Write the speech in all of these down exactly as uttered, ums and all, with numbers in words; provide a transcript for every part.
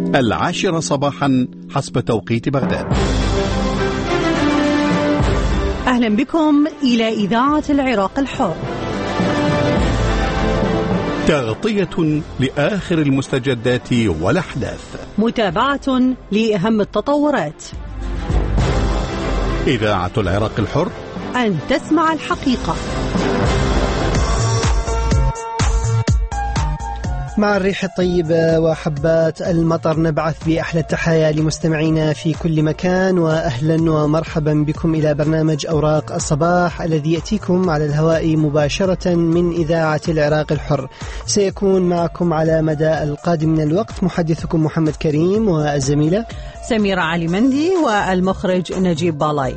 العاشرة صباحا حسب توقيت بغداد. أهلا بكم إلى إذاعة العراق الحر، تغطية لآخر المستجدات والأحداث، متابعة لأهم التطورات. إذاعة العراق الحر، أن تسمع الحقيقة. مع الريح الطيبة وحبات المطر نبعث بأحلى التحايا لمستمعينا في كل مكان، وأهلا ومرحبا بكم إلى برنامج أوراق الصباح الذي يأتيكم على الهواء مباشرة من إذاعة العراق الحر. سيكون معكم على مدى القادم من الوقت محدثكم محمد كريم والزميلة سميرة علي مندي والمخرج نجيب بالاي.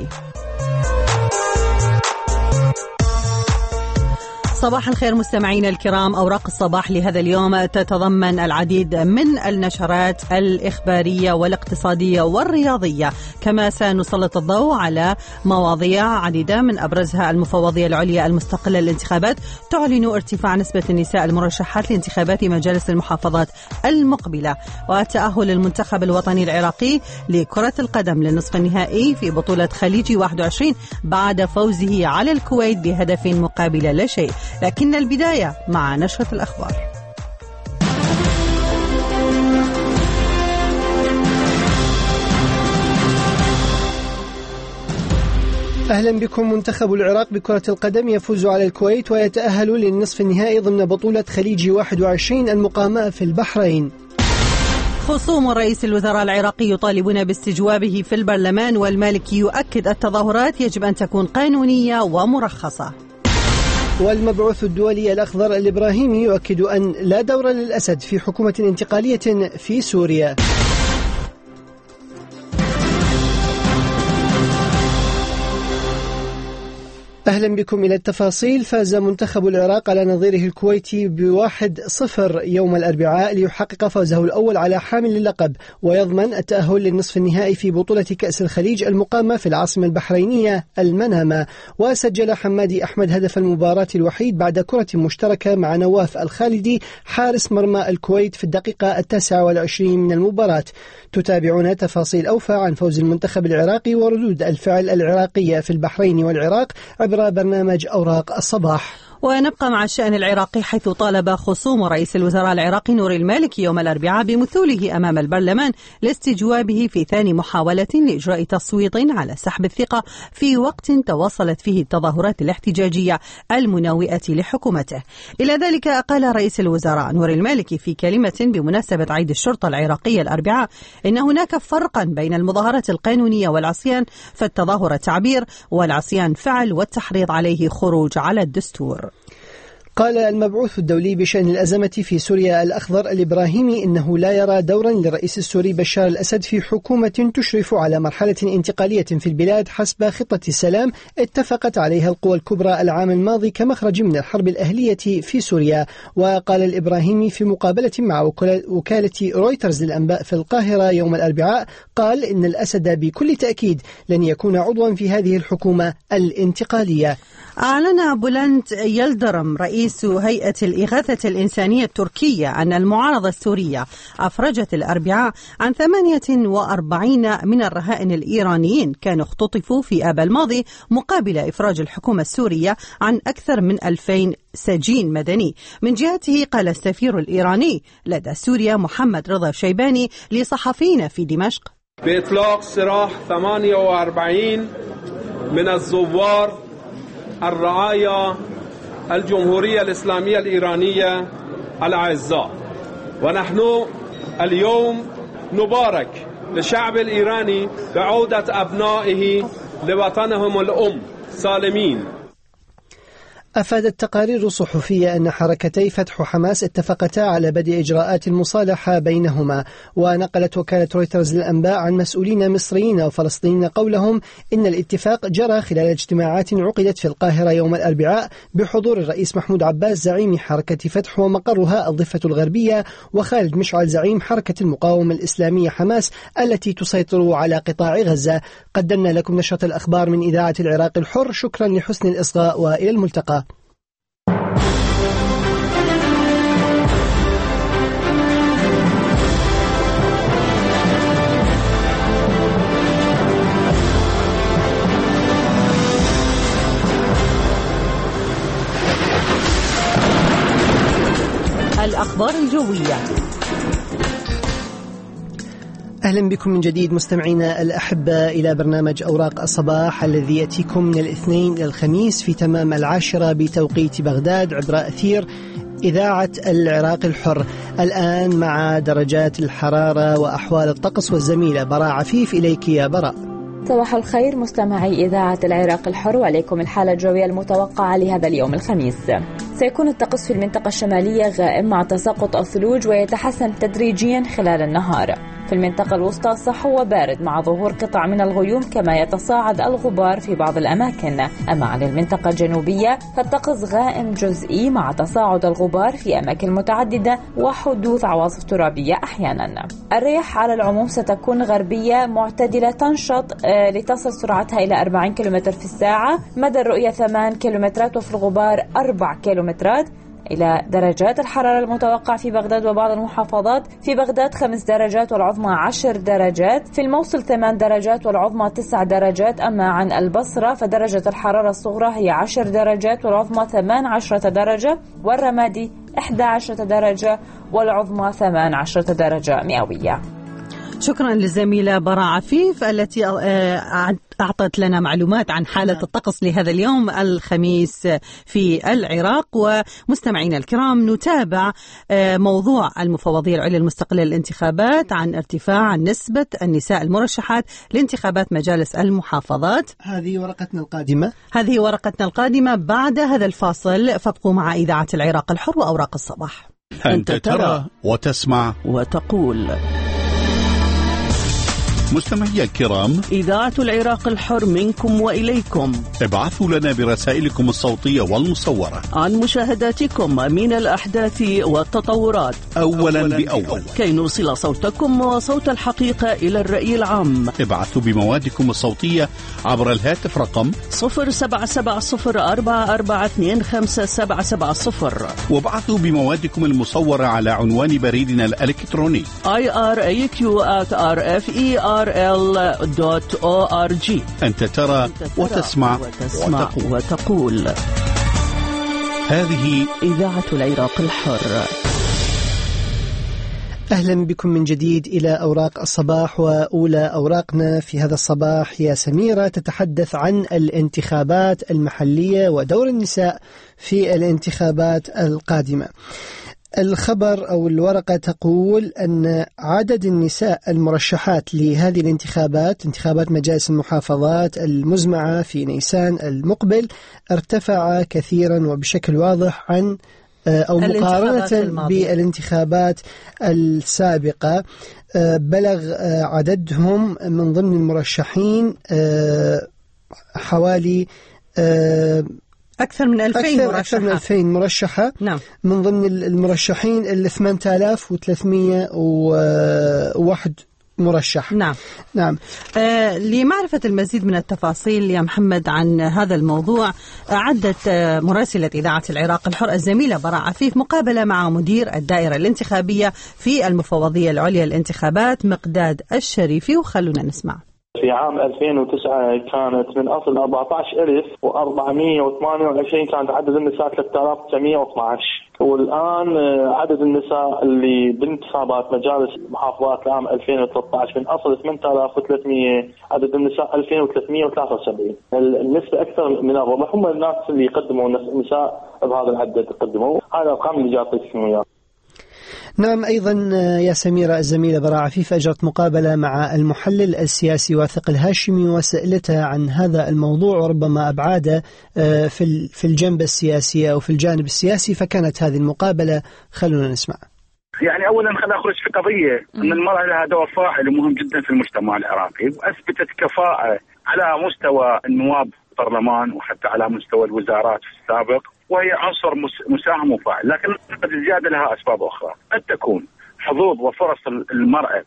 صباح الخير مستمعينا الكرام. أوراق الصباح لهذا اليوم تتضمن العديد من النشرات الإخبارية والاقتصادية والرياضية، كما سنسلط الضوء على مواضيع عديدة من أبرزها المفوضية العليا المستقلة للانتخابات تعلن ارتفاع نسبة النساء المرشحات لانتخابات مجالس المحافظات المقبلة، وتأهل المنتخب الوطني العراقي لكرة القدم للنصف النهائي في بطولة خليج واحد وعشرين بعد فوزه على الكويت بهدف مقابل لا شيء. لكن البداية مع نشرة الأخبار. أهلا بكم. منتخب العراق بكرة القدم يفوز على الكويت ويتأهل للنصف النهائي ضمن بطولة خليج واحد وعشرين المقامة في البحرين. خصوم رئيس الوزراء العراقي يطالبون باستجوابه في البرلمان، والمالكي يؤكد التظاهرات يجب أن تكون قانونية ومرخصة. والمبعوث الدولي الأخضر الإبراهيمي يؤكد أن لا دور للأسد في حكومة انتقالية في سوريا. أهلا بكم إلى التفاصيل. فاز منتخب العراق على نظيره الكويتي بواحد صفر يوم الأربعاء ليحقق فوزه الأول على حامل اللقب ويضمن التأهل للنصف النهائي في بطولة كأس الخليج المقامة في العاصمة البحرينية المنامة. وسجل حمادي أحمد هدف المباراة الوحيد بعد كرة مشتركة مع نواف الخالدي حارس مرمى الكويت في الدقيقة التاسعة والعشرين من المباراة. تتابعون تفاصيل أوفى عن فوز المنتخب العراقي وردود الفعل العراقية في البحرين والعراق عبر برنامج أوراق الصباح. ونبقى مع الشأن العراقي، حيث طالب خصوم رئيس الوزراء العراقي نور المالكي يوم الأربعاء بمثوله أمام البرلمان لاستجوابه في ثاني محاولة لإجراء تصويت على سحب الثقة في وقت تواصلت فيه التظاهرات الاحتجاجية المناوئة لحكومته. إلى ذلك قال رئيس الوزراء نور المالكي في كلمة بمناسبة عيد الشرطة العراقية الأربعاء إن هناك فرقا بين المظاهرات القانونية والعصيان، فالتظاهر تعبير والعصيان فعل والتحريض عليه خروج على الدستور. قال المبعوث الدولي بشأن الأزمة في سوريا الأخضر الإبراهيمي إنه لا يرى دورا للرئيس السوري بشار الأسد في حكومة تشرف على مرحلة انتقالية في البلاد حسب خطة السلام اتفقت عليها القوى الكبرى العام الماضي كمخرج من الحرب الأهلية في سوريا. وقال الإبراهيمي في مقابلة مع وكالة رويترز للأنباء في القاهرة يوم الأربعاء، قال إن الأسد بكل تأكيد لن يكون عضوا في هذه الحكومة الانتقالية. أعلن بولنت يلدرم رئيس هيئة الإغاثة الإنسانية التركية أن المعارضة السورية أفرجت الأربعاء عن ثمانية وأربعين من الرهائن الإيرانيين كانوا اختطفوا في آب الماضي مقابل إفراج الحكومة السورية عن أكثر من ألفين سجين مدني. من جهته قال السفير الإيراني لدى سوريا محمد رضا شيباني لصحفيين في دمشق: بإطلاق سراح ثمانية وأربعين من الزوار الرعايا الجمهورية الإسلامية الإيرانية الأعزاء، ونحن اليوم نبارك للشعب الإيراني بعودة أبنائه لوطنهم الأم سالمين. أفادت تقارير صحفية أن حركتي فتح وحماس اتفقتا على بدء إجراءات المصالحة بينهما. ونقلت وكالة رويترز للأنباء عن مسؤولين مصريين وفلسطينيين قولهم إن الاتفاق جرى خلال اجتماعات عقدت في القاهرة يوم الأربعاء بحضور الرئيس محمود عباس زعيم حركة فتح ومقرها الضفة الغربية، وخالد مشعل زعيم حركة المقاومة الإسلامية حماس التي تسيطر على قطاع غزة. قدمنا لكم نشرة الأخبار من إذاعة العراق الحر. شكرا لحسن الإصغاء وإلى الملتقى. الأخبار الجوية. أهلا بكم من جديد مستمعينا الأحبة إلى برنامج أوراق الصباح الذي يأتيكم من الاثنين إلى الخميس في تمام العاشرة بتوقيت بغداد عبر أثير إذاعة العراق الحر. الآن مع درجات الحرارة وأحوال الطقس والزميلة براء عفيف. إليك يا براء. صباح الخير مستمعي إذاعة العراق الحر، وعليكم الحالة الجوية المتوقعة لهذا اليوم الخميس. سيكون الطقس في المنطقة الشمالية غائم مع تساقط الثلوج ويتحسن تدريجيا خلال النهار. في المنطقة الوسطى صحو وبارد مع ظهور قطع من الغيوم، كما يتصاعد الغبار في بعض الأماكن. أما عن المنطقة الجنوبية فالطقس غائم جزئي مع تصاعد الغبار في أماكن متعددة وحدوث عواصف ترابية أحيانا. الرياح على العموم ستكون غربية معتدلة تنشط لتصل سرعتها إلى أربعين كيلومتر في الساعة. مدى الرؤية ثمان كيلومترات وفي الغبار أربع كيلومترات. إلى درجات الحرارة المتوقع في بغداد وبعض المحافظات: في بغداد خمس درجات والعظمى عشر درجات، في الموصل ثمان درجات والعظمى تسع درجات. أما عن البصرة فدرجة الحرارة الصغرى هي عشر درجات والعظمى ثمان عشرة درجة، والرمادي إحدى عشرة درجة والعظمى ثمان عشرة درجة مئوية. شكرا للزميلة براء عفيف التي أعطت لنا معلومات عن حالة الطقس لهذا اليوم الخميس في العراق. ومستمعينا الكرام، نتابع موضوع المفوضية العليا المستقلة للانتخابات عن ارتفاع نسبة النساء المرشحات لانتخابات مجالس المحافظات. هذه ورقتنا القادمة هذه ورقتنا القادمة بعد هذا الفاصل، فابقوا مع إذاعة العراق الحر وأوراق الصباح. أنت ترى وتسمع وتقول. مستمعي الكرام، إذاعة العراق الحر منكم وإليكم. ابعثوا لنا برسائلكم الصوتية والمصورة عن مشاهداتكم من الأحداث والتطورات أولا بأول، كي نوصل صوتكم وصوت الحقيقة إلى الرأي العام. ابعثوا بموادكم الصوتية عبر الهاتف رقم صفر سبعة سبعة صفر أربعة أربعة اثنين خمسة سبعة سبعة صفر، وابعثوا بموادكم المصورة على عنوان بريدنا الإلكتروني آي آر إيه كيو آت آر إف إي آر إل دوت أو آر جي. أنت ترى وتسمع, وتسمع وتقول. وتقول هذه إذاعة العراق الحر. أهلا بكم من جديد إلى أوراق الصباح. وأولى أوراقنا في هذا الصباح هي سميرة تتحدث عن الانتخابات المحلية ودور النساء في الانتخابات القادمة. الخبر أو الورقة تقول أن عدد النساء المرشحات لهذه الانتخابات، انتخابات مجالس المحافظات المزمعة في نيسان المقبل، ارتفع كثيرا وبشكل واضح عن أو مقارنة بالانتخابات السابقة. بلغ عددهم من ضمن المرشحين حوالي أكثر من ألفين أكثر, أكثر من ألفين مرشحة. نعم. من ضمن المرشحين ال ثمانية آلاف وثلاثمئة وواحد مرشح. نعم. نعم. آه لمعرفة المزيد من التفاصيل يا محمد عن هذا الموضوع، أعدت آه مراسلة إذاعة العراق الحر الزميلة براء عفيف مقابلة مع مدير الدائرة الانتخابية في المفوضية العليا للانتخابات مقداد الشريفي، وخلونا نسمع. في عام ألفين وتسعة كانت من أصل أربعة عشر ألف وأربعمئة وثمانية وعشرين كانت عدد النساء ثلاثة آلاف وتسعمئة واثني عشر، والآن عدد النساء اللي بانتخابات مجالس محافظات العام ألفين وثلاثة عشر من أصل ثمانية آلاف وثلاثمئة، عدد النساء ألفين وثلاثمئة وثلاثة وسبعين. النسبة أكثر من الربع هم الناس اللي يقدموا النساء بهذا العدد يقدموا. هذا الأرقام اللي جاتكم إياها. نعم. أيضا يا سميرة الزميلة براء عفيف أجرت مقابلة مع المحلل السياسي واثق الهاشمي وسألته عن هذا الموضوع وربما أبعاده في في الجنب السياسي أو في الجانب السياسي، فكانت هذه المقابلة. خلونا نسمع. يعني أولا خلينا نخرج في قضية أن المرأة لها دور فاعل ومهم جدا في المجتمع العراقي، وأثبتت كفاءة على مستوى النواب البرلمان وحتى على مستوى الوزارات في السابق، وهي عنصر مساهم وفاعل. لكن الزيادة لها أسباب أخرى، قد تكون حظوظ وفرص المرأة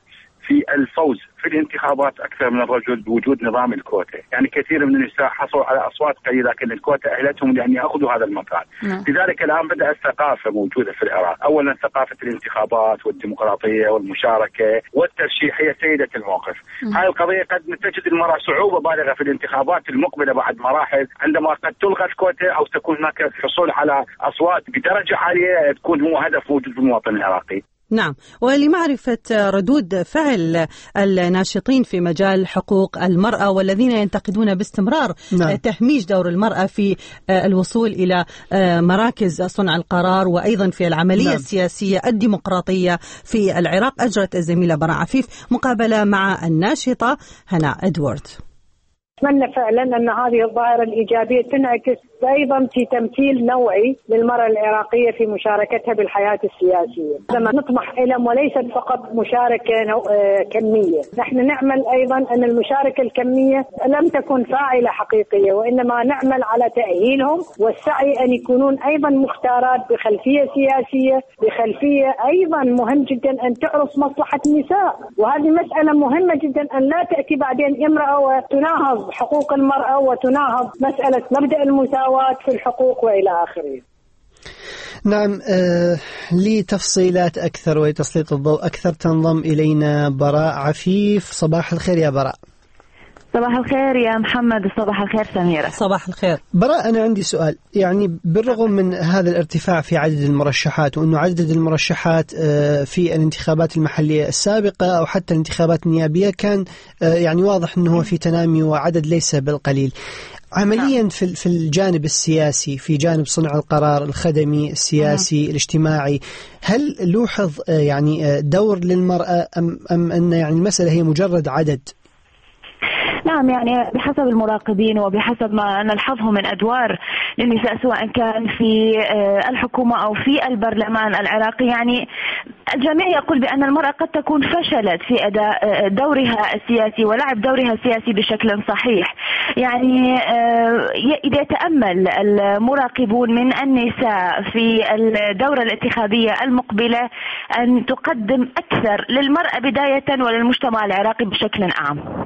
في الفوز في الانتخابات أكثر من الرجل بوجود نظام الكوتا. يعني كثير من النساء حصلوا على أصوات قليلة لكن الكوتا أهلتهم لأن يأخذوا هذا المكان. لذلك الآن بدأت ثقافة موجودة في العراق، أولا ثقافة الانتخابات والديمقراطية والمشاركة والترشيحية سيدة الموقف. هذه القضية قد تجد المرأة صعوبة بالغة في الانتخابات المقبلة بعد مراحل، عندما قد تلغى الكوتا أو تكون هناك الحصول على أصوات بدرجة عالية تكون هو هدف موجود في المواطن العراقي. نعم، ولمعرفة ردود فعل الناشطين في مجال حقوق المرأة والذين ينتقدون باستمرار نعم. تهميش دور المرأة في الوصول إلى مراكز صنع القرار وأيضا في العملية نعم. السياسية الديمقراطية في العراق، أجرت الزميلة براء عفيف مقابلة مع الناشطة هناء إدوارد. أتمنى فعلا أن هذه الظاهرة الإيجابية تنعكس أيضا في تمثيل نوعي للمرأة العراقية في مشاركتها بالحياة السياسية. لما نطمح إلى وليست فقط مشاركة كمية، نحن نعمل أيضا أن المشاركة الكمية لم تكن فاعلة حقيقية، وإنما نعمل على تأهيلهم والسعي أن يكونون أيضا مختارات بخلفية سياسية، بخلفية أيضا مهم جدا أن تعرف مصلحة النساء، وهذه مسألة مهمة جدا أن لا تأتي بعدين امرأة وتناهض حقوق المرأة وتناهض مسألة مبدأ المساواة في الحقوق وإلى آخره. نعم، آه لتفصيلات أكثر وتسليط الضوء أكثر تنضم إلينا براء عفيف. صباح الخير يا براء. صباح الخير يا محمد. صباح الخير سميرة. صباح الخير براء. أنا عندي سؤال، يعني بالرغم من هذا الارتفاع في عدد المرشحات وأنه عدد المرشحات في الانتخابات المحلية السابقة أو حتى الانتخابات النيابية كان يعني واضح أنه في تنامي وعدد ليس بالقليل، عمليا في في الجانب السياسي، في جانب صنع القرار الخدمي السياسي الاجتماعي، هل لوحظ يعني دور للمرأة أم أم أن يعني المسألة هي مجرد عدد؟ نعم، يعني بحسب المراقبين وبحسب ما نلحظه من أدوار للنساء سواء كان في الحكومة أو في البرلمان العراقي، يعني الجميع يقول بأن المرأة قد تكون فشلت في أداء دورها السياسي ولعب دورها السياسي بشكل صحيح. يعني إذا يتأمل المراقبون من النساء في الدورة الانتخابية المقبلة أن تقدم أكثر للمرأة بداية وللمجتمع العراقي بشكل عام.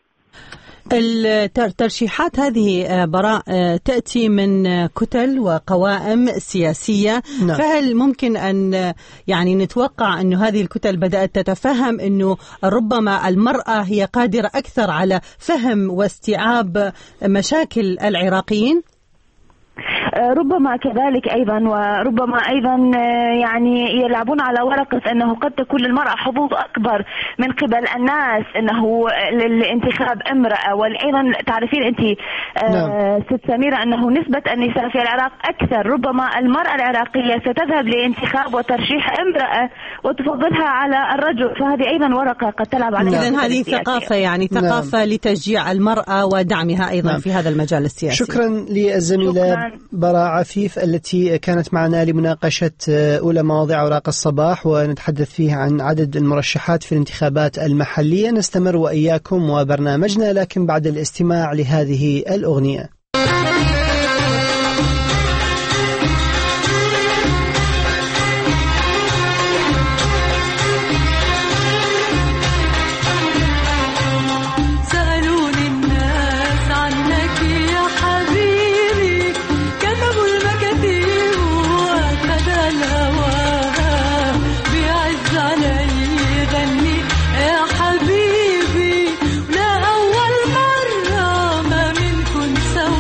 الترشيحات هذه براء تأتي من كتل وقوائم سياسية، نعم. فهل ممكن أن يعني نتوقع أن هذه الكتل بدأت تتفهم أنه ربما المرأة هي قادرة أكثر على فهم واستيعاب مشاكل العراقيين؟ ربما كذلك أيضا، وربما أيضا يعني يلعبون على ورقة أنه قد تكون للمرأة حظوظ أكبر من قبل الناس أنه للانتخاب امرأة. وأيضا تعرفين أنت نعم. ست سميرة أنه نسبة النساء في العراق أكثر، ربما المرأة العراقية ستذهب لانتخاب وترشيح امرأة وتفضلها على الرجل، فهذه أيضا ورقة قد تلعب عليها. إذن هذه ثقافة، يعني ثقافة نعم. لتشجيع المرأة ودعمها أيضا نعم. في هذا المجال السياسي. شكرا للزميلة براء عفيف التي كانت معنا لمناقشة أولى مواضيع أوراق الصباح، ونتحدث فيها عن عدد المرشحات في الانتخابات المحلية. نستمر وإياكم وبرنامجنا لكن بعد الاستماع لهذه الأغنية. حبيبي لا أول مرة ما منكن سوا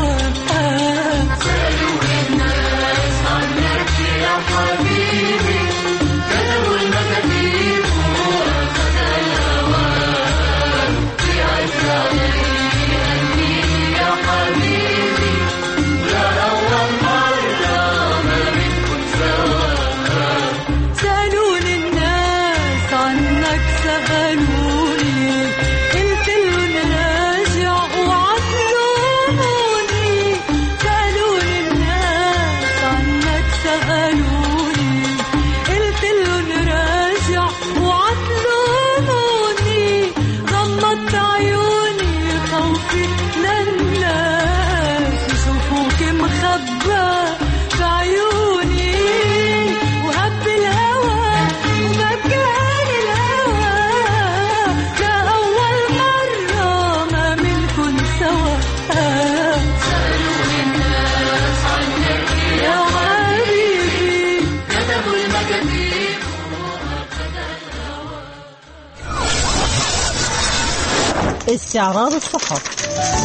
استعراض الصحف.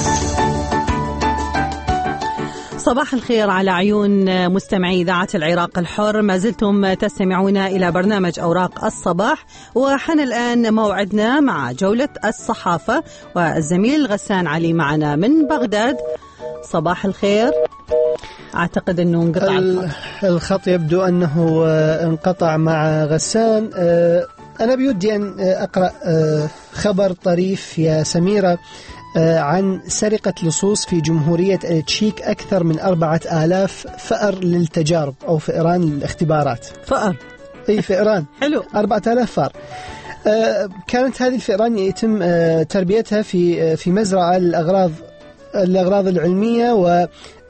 صباح الخير على عيون مستمعي إذاعة العراق الحر، ما زلتم تستمعون إلى برنامج أوراق الصباح، وحان الآن موعدنا مع جولة الصحافة والزميل غسان علي معنا من بغداد. صباح الخير. أعتقد أنه انقطع الخط، يبدو أنه انقطع مع غسان. أنا بودي أن أقرأ خبر طريف يا سميرة عن سرقة لصوص في جمهورية التشيك، أكثر من أربعة آلاف فأر للتجارب أو فئران للاختبارات. فأر أي فئران حلو. أربعة آلاف فأر. كانت هذه الفئران يتم تربيتها في في مزرعة الأغراض الأغراض العلمية، و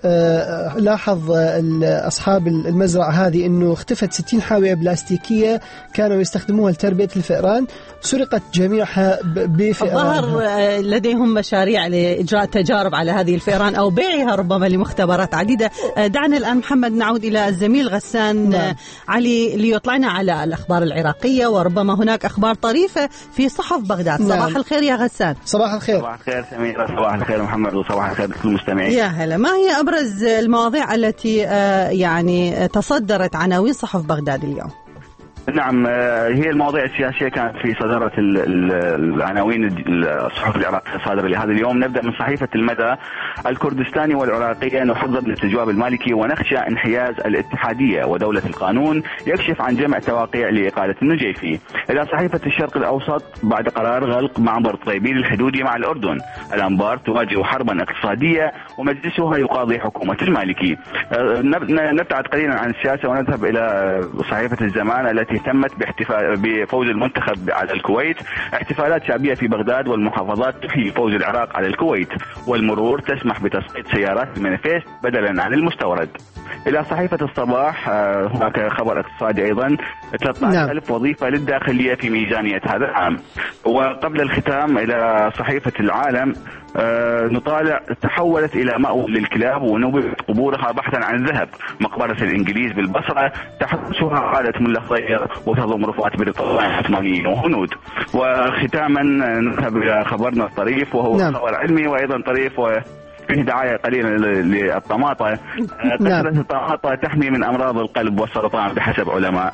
لاحظ أصحاب المزرعة هذه أنه اختفت ستين حاوية بلاستيكية كانوا يستخدموها لتربية الفئران، سرقت جميعها بفئران. الظاهر لديهم مشاريع لإجراء تجارب على هذه الفئران أو بيعها ربما لمختبرات عديدة. دعنا الآن محمد نعود إلى الزميل غسان نعم. علي ليطلعنا على الأخبار العراقية، وربما هناك أخبار طريفة في صحف بغداد. نعم. صباح الخير يا غسان. صباح الخير. صباح الخير سميرة، صباح الخير محمد، وصباح الخير لكل المستمعين. يا هلا. ما هي أبرز المواضيع التي يعني تصدرت عناوين صحف بغداد اليوم؟ نعم، هي المواضيع السياسية كانت في صدارة العناوين الصحف العراقية الصادرة لهذا اليوم. نبدأ من صحيفة المدى: الكردستاني والعراقية نحظى بالاستجواب المالكي ونخشى انحياز الاتحادية، ودولة القانون يكشف عن جمع تواقيع لإقالة النجيفي. إلى صحيفة الشرق الأوسط: بعد قرار غلق معبر طريبين الحدودي مع الأردن، الأنبار تواجه حربا اقتصادية ومجلسها يقاضي حكومة المالكي. نبتعد قليلا عن السياسة ونذهب إلى صحيفة الزمان التي تمت باحتفال بفوز المنتخب على الكويت. احتفالات شعبية في بغداد والمحافظات تحيي فوز العراق على الكويت، والمرور تسمح بتسقيط سيارات المانيفيست بدلا عن المستورد. إلى صحيفة الصباح هناك خبر اقتصادي أيضا: ثلاثة عشر ألف وظيفة للداخلية في ميزانية هذا العام. وقبل الختام إلى صحيفة العالم: أه نطالع: تحولت إلى مأوى للكلاب ونبذت قبورها بحثا عن ذهب. مقبرة الإنجليز بالبصرة تحرسها عادة من الخير وتضم رفعات بريطانيا عثمانيين وهنود. وختاما نذهب إلى خبرنا الطريف، وهو نعم. خبر علمي وأيضا طريف وفيه دعاية قليلة للطماطة. كثرة الطماطة تحمي من أمراض القلب والسرطان بحسب علماء.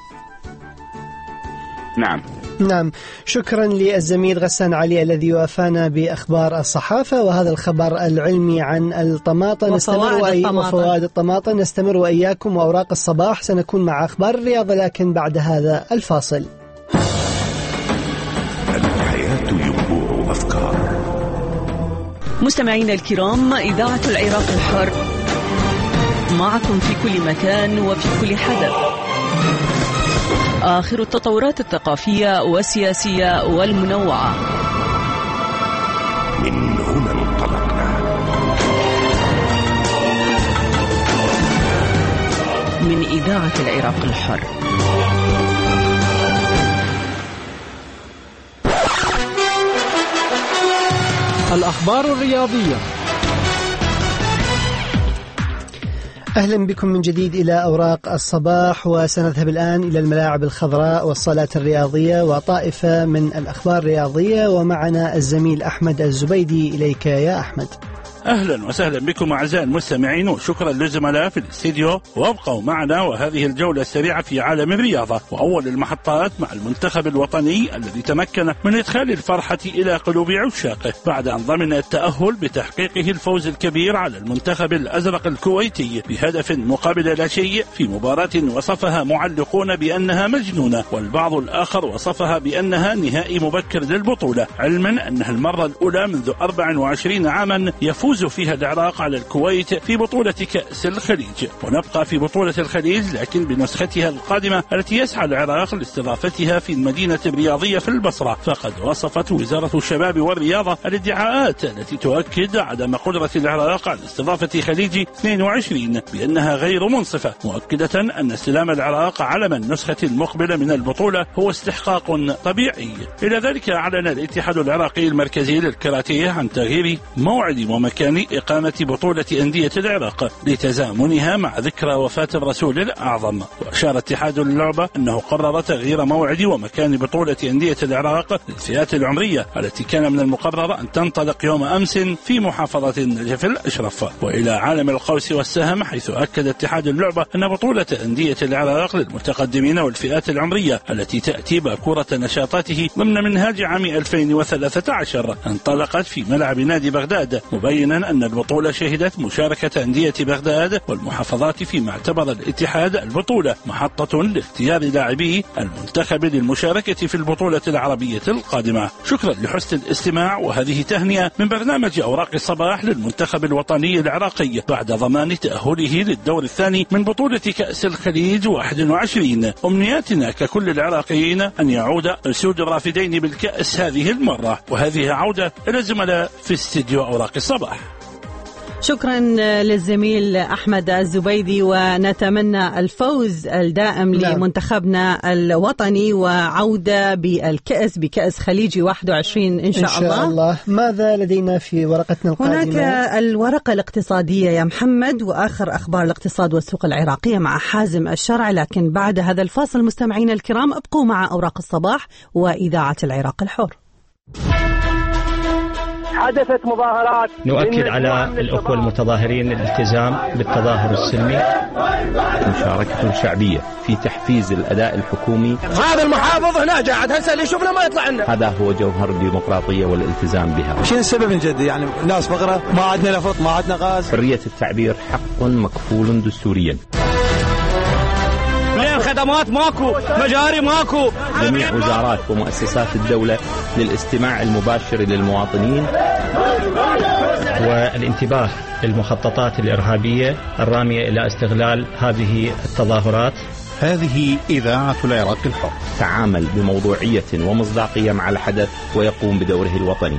نعم نعم، شكرا للزميل غسان علي الذي وافانا بأخبار الصحافة وهذا الخبر العلمي عن الطماطة. نستمر وفوائد الطماطة. نستمر وإياكم وأوراق الصباح، سنكون مع أخبار الرياضة لكن بعد هذا الفاصل. الحياة ينبوع أفكار. مستمعينا الكرام، إذاعة العراق الحر معكم في كل مكان وفي كل حدث. آخر التطورات الثقافية والسياسية والمنوعة. من هنا انطلقنا، من إذاعة العراق الحر. الأخبار الرياضية. أهلا بكم من جديد إلى أوراق الصباح، وسنذهب الآن إلى الملاعب الخضراء والصالات الرياضية وطائفة من الأخبار الرياضية، ومعنا الزميل أحمد الزبيدي. إليك يا أحمد. أهلا وسهلا بكم أعزائي المستمعين، وشكرا للزملاء في الاستديو، وابقوا معنا وهذه الجولة السريعة في عالم الرياضة. وأول المحطات مع المنتخب الوطني الذي تمكن من إدخال الفرحة إلى قلوب عشاقه بعد أن ضمن التأهل بتحقيقه الفوز الكبير على المنتخب الأزرق الكويتي بهدف مقابل لا شيء في مباراة وصفها معلقون بأنها مجنونة، والبعض الآخر وصفها بأنها نهائي مبكر للبطولة، علما أنها المرة الأولى منذ أربع وعشرين عاما يفوز فيها العراق على الكويت في بطولة كأس الخليج. ونبقى في بطولة الخليج لكن بنسختها القادمة التي يسعى العراق لاستضافتها في المدينة الرياضية في البصرة. فقد وصفت وزارة الشباب والرياضة الادعاءات التي تؤكد عدم قدرة العراق على استضافة خليج اثنين وعشرين بأنها غير منصفة، مؤكدة أن استلام العراق علم النسخة المقبلة من البطولة هو استحقاق طبيعي. إلى ذلك أعلن الاتحاد العراقي المركزي للكاراتيه عن تغيير موعد ومكان بإمكان إقامة بطولة أندية العراق لتزامنها مع ذكرى وفاة الرسول الأعظم. وأشار اتحاد اللعبة أنه قرر تغيير موعد ومكان بطولة أندية العراق للفئات العمرية التي كان من المقرر أن تنطلق يوم أمس في محافظة النجف الأشرف. وإلى عالم القوس والسهم، حيث أكد اتحاد اللعبة أن بطولة أندية العراق للمتقدمين والفئات العمرية التي تأتي باكورة نشاطاته ضمن منهاج عام ألفين وثلاثة عشر انطلقت في ملعب نادي بغداد، مبينا أن البطولة شهدت مشاركة أندية بغداد والمحافظات، فيما اعتبر الاتحاد البطولة محطة لاختيار لاعبي المنتخب للمشاركة في البطولة العربية القادمة. شكرا لحسن الاستماع، وهذه تهنئة من برنامج أوراق الصباح للمنتخب الوطني العراقي بعد ضمان تأهله للدور الثاني من بطولة كأس الخليج واحد وعشرين. أمنياتنا ككل العراقيين أن يعود أسود الرافدين بالكأس هذه المرة. وهذه عودة إلى الزملاء في استديو أوراق الصباح. شكرا للزميل أحمد الزبيدي، ونتمنى الفوز الدائم نعم. لمنتخبنا الوطني وعودة بالكأس بكأس خليجي واحد وعشرين إن شاء, إن شاء الله. الله. ماذا لدينا في ورقتنا القادمة؟ هناك الورقة الاقتصادية يا محمد، وآخر أخبار الاقتصاد والسوق العراقية مع حازم الشرع، لكن بعد هذا الفاصل مستمعين الكرام ابقوا مع أوراق الصباح وإذاعة العراق الحر. حدثت مظاهرات. نؤكد على الأخوة المتظاهرين الالتزام بالتظاهر السلمي، مشاركة شعبية في تحفيز الأداء الحكومي. هذا المحافظ هنا قاعد هسه اللي يشوفنا ما يطلع لنا. هذا هو جوهر الديمقراطية والالتزام بها. شنو السبب من جد؟ يعني الناس فقرة، ما عندنا نفط، ما عندنا غاز. حرية التعبير حق مكفول دستوريا. خدمات ماكو، مجاري ماكو. جميع وزارات ومؤسسات الدولة للاستماع المباشر للمواطنين والانتباه للمخططات الإرهابية الرامية إلى استغلال هذه التظاهرات. هذه إذاعة العراق الحر، تعامل بموضوعية ومصداقية مع الحدث ويقوم بدوره الوطني.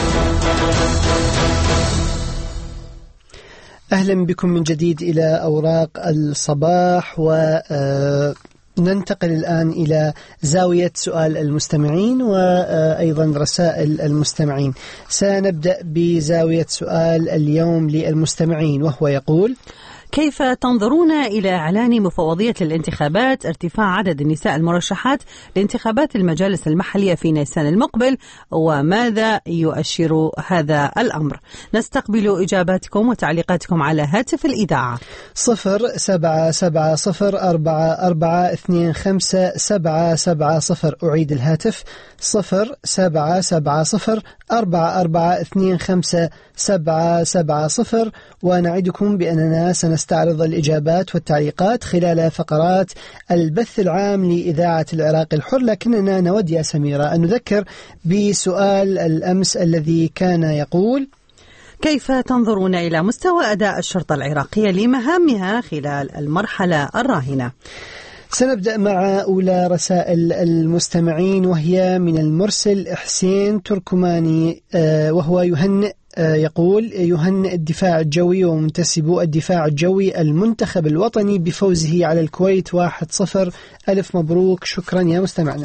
أهلا بكم من جديد إلى أوراق الصباح، وننتقل الآن إلى زاوية سؤال المستمعين وأيضا رسائل المستمعين. سنبدأ بزاوية سؤال اليوم للمستمعين، وهو يقول: كيف تنظرون إلى إعلان مفوضية الانتخابات ارتفاع عدد النساء المرشحات لانتخابات المجالس المحلية في نيسان المقبل، وماذا يؤشر هذا الأمر؟ نستقبل إجاباتكم وتعليقاتكم على هاتف الإذاعة صفر سبعة سبعة صفر أربعة أربعة اثنين خمسة سبعة سبعة صفر. أعيد الهاتف صفر سبعة سبعة صفر أربعة أربعة اثنين خمسة سبعة سبعة صفر. ونعدكم بأننا سنستعرض الإجابات والتعليقات خلال فقرات البث العام لإذاعة العراق الحر، لكننا نود يا سميرة أن نذكر بسؤال الأمس الذي كان يقول: كيف تنظرون إلى مستوى أداء الشرطة العراقية لمهامها خلال المرحلة الراهنة؟ سنبدأ مع أولى رسائل المستمعين، وهي من المرسل حسين تركماني، وهو يهنئ يقول: يهنئ الدفاع الجوي ومنتسبو الدفاع الجوي المنتخب الوطني بفوزه على الكويت واحد صفر. ألف مبروك. شكرا يا مستمعنا.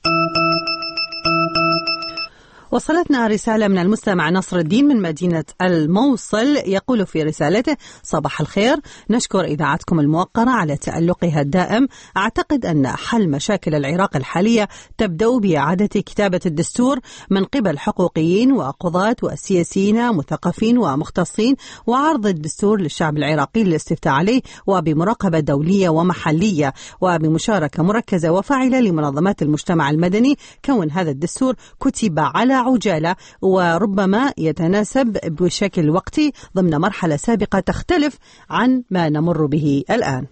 وصلتنا رسالة من المستمع نصر الدين من مدينة الموصل، يقول في رسالته: صباح الخير، نشكر إذاعتكم الموقرة على تألقها الدائم. أعتقد أن حل مشاكل العراق الحالية تبدأ بإعادة كتابة الدستور من قبل حقوقيين وقضاة وسياسيين مثقفين ومختصين، وعرض الدستور للشعب العراقي للاستفتاء عليه، وبمراقبة دولية ومحلية، وبمشاركة مركزة وفاعلة لمنظمات المجتمع المدني. كون هذا الدستور كتب على عجالة وربما يتناسب بشكل وقتي ضمن مرحلة سابقة تختلف عن ما نمر به الآن.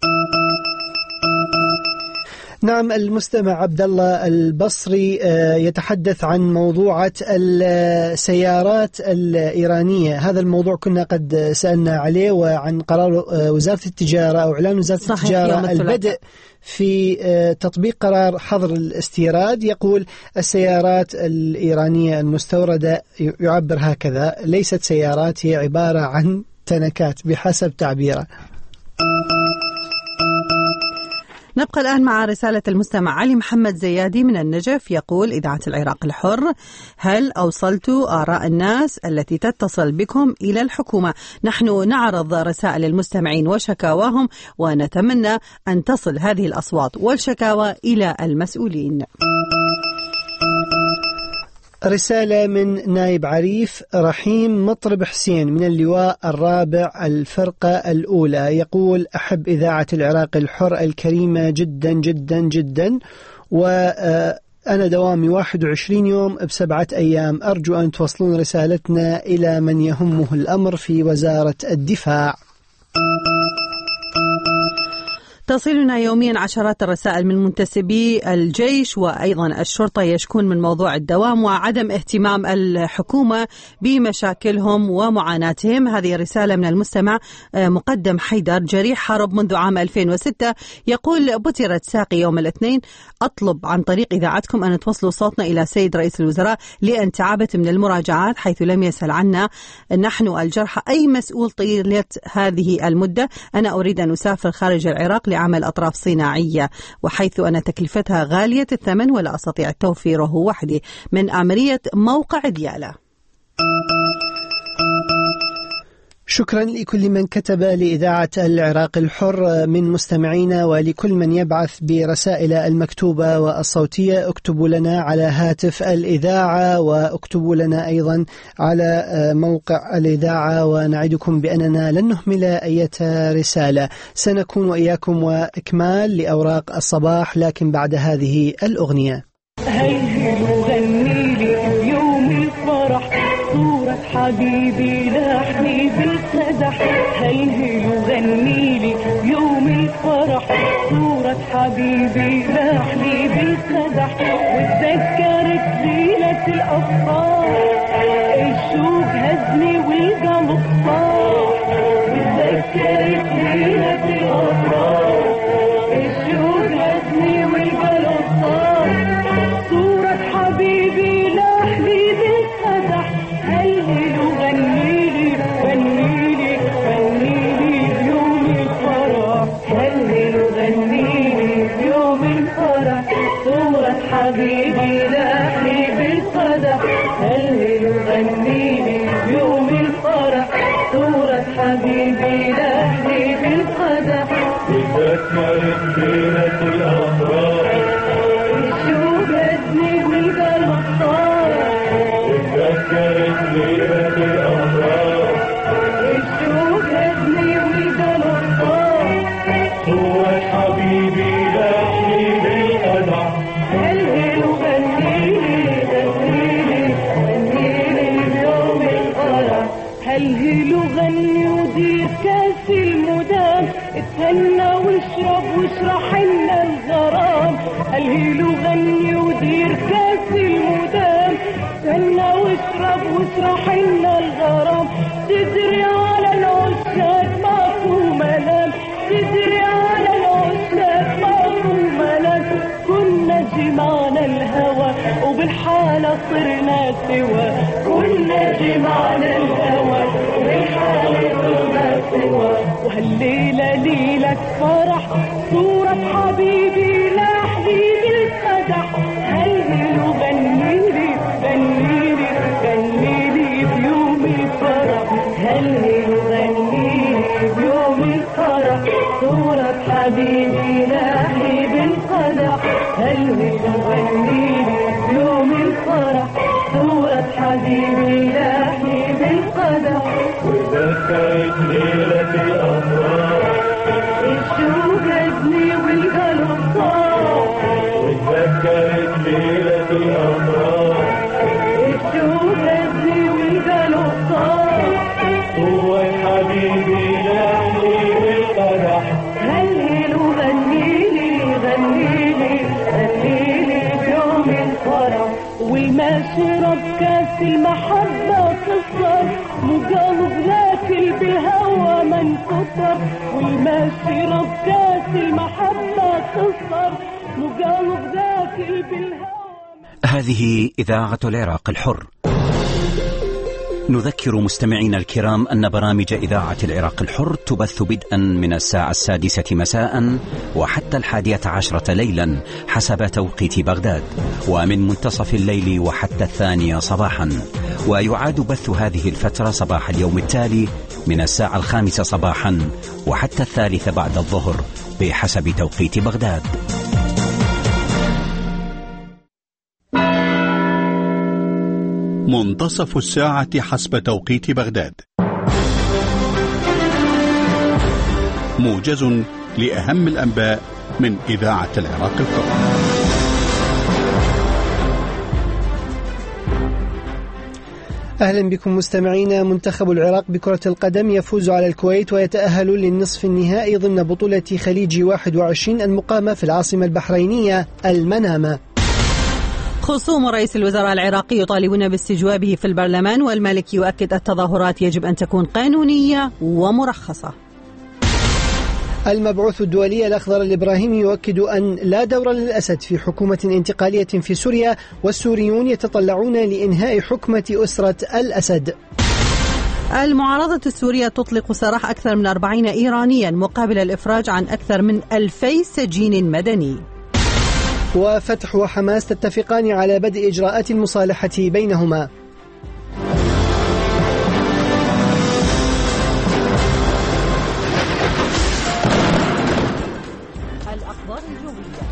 نعم، المستمع عبد الله البصري يتحدث عن موضوعة السيارات الإيرانية. هذا الموضوع كنا قد سألنا عليه، وعن قرار وزارة التجارة أو إعلان وزارة التجارة البدء في تطبيق قرار حظر الاستيراد. يقول: السيارات الإيرانية المستوردة، يعبر هكذا: ليست سيارات، هي عبارة عن تنكات بحسب تعبيره. نبقى الآن مع رسالة المستمع علي محمد زيادي من النجف، يقول: إذاعة العراق الحر، هل أوصلتوا آراء الناس التي تتصل بكم إلى الحكومة؟ نحن نعرض رسائل المستمعين وشكاواهم، ونتمنى أن تصل هذه الأصوات والشكاوى إلى المسؤولين. رسالة من نائب عريف رحيم مطرب حسين من اللواء الرابع الفرقة الأولى، يقول: أحب إذاعة العراق الحر الكريمة جدا جدا جدا، وأنا دوامي واحد وعشرين يوم بسبعة أيام. أرجو أن توصلون رسالتنا إلى من يهمه الأمر في وزارة الدفاع. تصلنا يوميا عشرات الرسائل من منتسبي الجيش وأيضا الشرطة يشكون من موضوع الدوام وعدم اهتمام الحكومة بمشاكلهم ومعاناتهم. هذه رسالة من المستمع مقدم حيدر، جريح حرب منذ عام ألفين وستة، يقول: بترت ساقي يوم الاثنين، أطلب عن طريق إذاعتكم أن توصلوا صوتنا إلى سيد رئيس الوزراء لأن تعبت من المراجعات حيث لم يسأل عنا نحن الجرحى أي مسؤول طيلة هذه المدة. أنا أريد أن أسافر خارج العراق لعمل أطراف صناعية، وحيث أن تكلفتها غالية الثمن ولا أستطيع توفيره وحدي. من آمرية موقع ديالى. شكرا لكل من كتب لإذاعة العراق الحر من مستمعينا، ولكل من يبعث برسائل المكتوبة والصوتية. اكتبوا لنا على هاتف الإذاعة، واكتبوا لنا أيضا على موقع الإذاعة، ونعدكم بأننا لن نهمل أي رسالة. سنكون وإياكم وإكمال لأوراق الصباح، لكن بعد هذه الأغنية. صورة حبيبي لاحني بالقدح، هلهل وغني لي يوم الفرح. صورة حبيبي لاحني بالقدح، وتذكرت ليلة الأفراح، الشوق هزني والقلب صاح. وتذكرت ليلة الأفراح، الشوق هزني والقلب صاح. صورة حبيبي لاحني بالقدح، هلهل وغنيلي غنيلي غنيلي بيوم الفرح، هلهل وغنيلي بيوم الفرح. صورة حبيبي لاحني بالقدح، هلهل وغنيلي بيوم الفرح. صورة حبيبي لاحني بالقدح، تذكرت ليلة الأفراح، الشوق هزني والقلب صاح. تذكرت ليلة الأفراح، الشوق هزني والقلب صاح. صورة حبيبي لاحني بالقدح، هلهل وغنيلي غنيلي غنيلي بيوم الفرح. هلهل وغني ودير كاس المدام، اتهنى واشرب واشرح لنا الغرام. هلهل وغني ودير كاس المدام، اتهنى واشرب واشرح لنا الغرام. تدري على العشاق ماكو ملام، تدري على العشاق ماكو ملام. كنا جمعنا الهوى وبالحالة صرنا سوا، كنا جمعنا الهوى وبالحالة صرنا سوا. وهالليلة ليلة فرح، صورة حبيبي لاحني بالقدح، هلهل وغنيلي غنيلي غنيلي بيوم الفرح، هلهل وغنيلي بيوم الفرح. صورة حبيبي لاحني بالقدح، هلهل وغنيلي بيوم الفرح. صورة حبيبي لاحني بالقدح، وذكرت ليلة الأفراح، الشوق هزني والقلب صاح. وذكرت ليلة الأفراح، الشوق هزني والقلب صاح. صورة حبيبي لاحني بالقدح، هلهل وغنيلي غنيلي غنيلي بيوم الفرح. والماشرب كاس المحبة تصر، مقلب لاكل بالهوى ما انكسر. والماشرب كاس المحبة تصر، مقلب لاكل بالهوى. هذه إذاعة العراق الحر. نذكر مستمعينا الكرام أن برامج إذاعة العراق الحر تبث بدءا من الساعة السادسة مساء وحتى الحادية عشرة ليلا حسب توقيت بغداد، ومن منتصف الليل وحتى الثانية صباحا، ويعاد بث هذه الفترة صباح اليوم التالي من الساعة الخامسة صباحا وحتى الثالثة بعد الظهر بحسب توقيت بغداد. منتصف الساعة حسب توقيت بغداد. موجز لأهم الأنباء من إذاعة العراق الحر. أهلا بكم مستمعينا. منتخب العراق بكرة القدم يفوز على الكويت ويتأهل للنصف النهائي ضمن بطولة خليج واحد وعشرين المقامة في العاصمة البحرينية المنامة. خصوم رئيس الوزراء العراقي يطالبون باستجوابه في البرلمان، والمالكي يؤكد التظاهرات يجب أن تكون قانونية ومرخصة. المبعوث الدولي الأخضر الإبراهيمي يؤكد أن لا دور للأسد في حكومة انتقالية في سوريا، والسوريون يتطلعون لإنهاء حكمة أسرة الأسد. المعارضة السورية تطلق سراح أكثر من أربعين إيرانيا مقابل الإفراج عن أكثر من ألفي سجين مدني. وفتح وحماس تتفقان على بدء إجراءات المصالحة بينهما. الأخبار الجوية.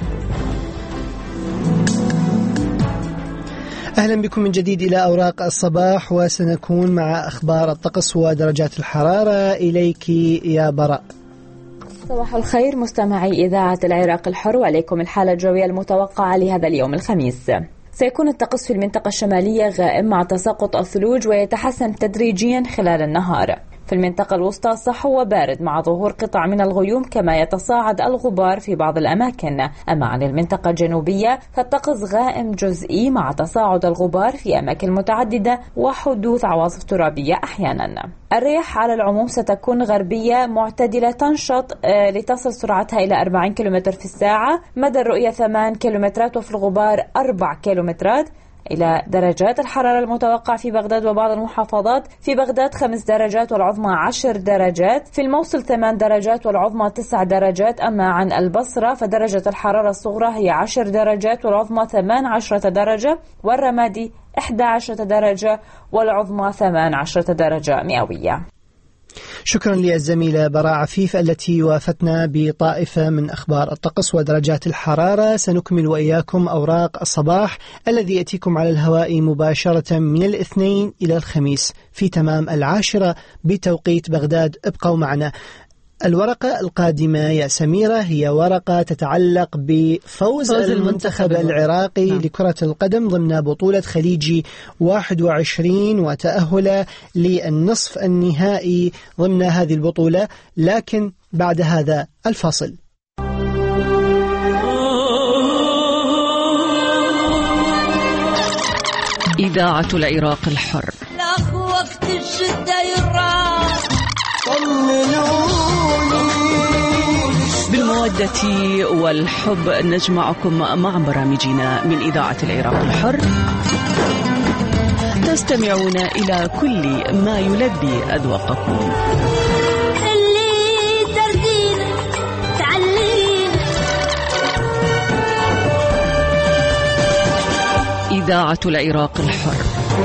أهلا بكم من جديد إلى أوراق الصباح، وسنكون مع أخبار الطقس ودرجات الحرارة. إليك يا براء. صباح الخير مستمعي إذاعة العراق الحر، وعليكم الحالة الجوية المتوقعة لهذا اليوم الخميس. سيكون الطقس في المنطقة الشمالية غائم مع تساقط الثلوج ويتحسن تدريجيا خلال النهار. في المنطقة الوسطى صحو وبارد مع ظهور قطع من الغيوم، كما يتصاعد الغبار في بعض الأماكن. أما عن المنطقة الجنوبية فالطقس غائم جزئي مع تصاعد الغبار في أماكن متعددة وحدوث عواصف ترابية أحيانا. الرياح على العموم ستكون غربية معتدلة تنشط لتصل سرعتها إلى أربعين كيلومتر في الساعة، مدى الرؤية ثمان كيلومترات وفي الغبار أربع كيلومترات. إلى درجات الحرارة المتوقع في بغداد وبعض المحافظات: في بغداد خمس درجات والعظمى عشر درجات، في الموصل ثمان درجات والعظمى تسع درجات. أما عن البصرة فدرجة الحرارة الصغرى هي عشر درجات والعظمى ثمان عشرة درجة، والرمادي إحدى عشرة درجة والعظمى ثمان عشرة درجة مئوية. شكرا للزميلة براء عفيف التي وافتنا بطائفة من أخبار الطقس ودرجات الحرارة. سنكمل وإياكم أوراق الصباح الذي يأتيكم على الهواء مباشرة من الاثنين إلى الخميس في تمام العاشرة بتوقيت بغداد. ابقوا معنا. الورقة القادمة يا سميرة هي ورقة تتعلق بفوز المنتخب العراقي نعم. لكرة القدم ضمن بطولة خليجي واحد وعشرين وتأهل للنصف النهائي ضمن هذه البطولة، لكن بعد هذا الفاصل. إذاعة العراق الحر. وقت الشدة يراح بالمودة والحب نجمعكم مع برامجنا من إذاعة العراق الحر. تستمعون إلى كل ما يلبي أذواقكم. اللي تردين تعلين. إذاعة العراق الحر.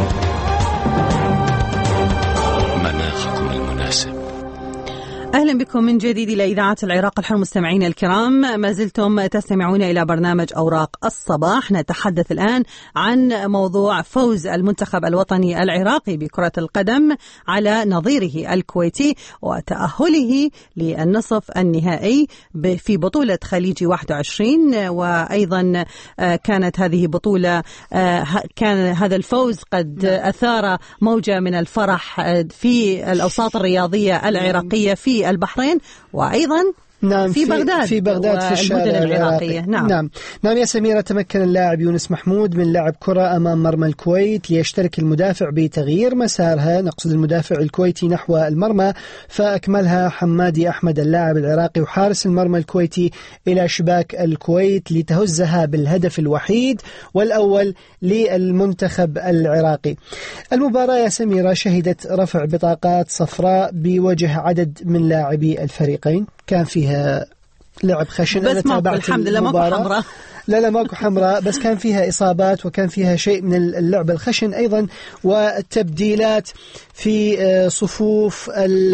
مناخكم المناسب. أهلا بكم من جديد إلى إذاعة العراق الحر مستمعين الكرام. ما زلتم تستمعون إلى برنامج أوراق الصباح. نتحدث الآن عن موضوع فوز المنتخب الوطني العراقي بكرة القدم على نظيره الكويتي وتأهله للنصف النهائي في بطولة خليجي واحد وعشرين. وأيضا كانت هذه بطولة كان هذا الفوز قد أثار موجة من الفرح في الأوساط الرياضية العراقية في البحرين وأيضا نعم في بغداد في بغداد في الشارع العراقية. العراقي. نعم. نعم نعم يا سميرة. تمكن اللاعب يونس محمود من لعب كرة أمام مرمى الكويت ليشترك المدافع بتغيير مسارها، نقصد المدافع الكويتي نحو المرمى، فأكملها حمادي أحمد اللاعب العراقي وحارس المرمى الكويتي إلى شباك الكويت لتهزها بالهدف الوحيد والأول للمنتخب العراقي. المباراة يا سميرة شهدت رفع بطاقات صفراء بوجه عدد من لاعبي الفريقين، كان فيها لعب خشن. بس ماكو الحمد لله ماكو حمراء. لا لا ماكو حمراء، بس كان فيها إصابات وكان فيها شيء من اللعب الخشن أيضا، والتبديلات في صفوف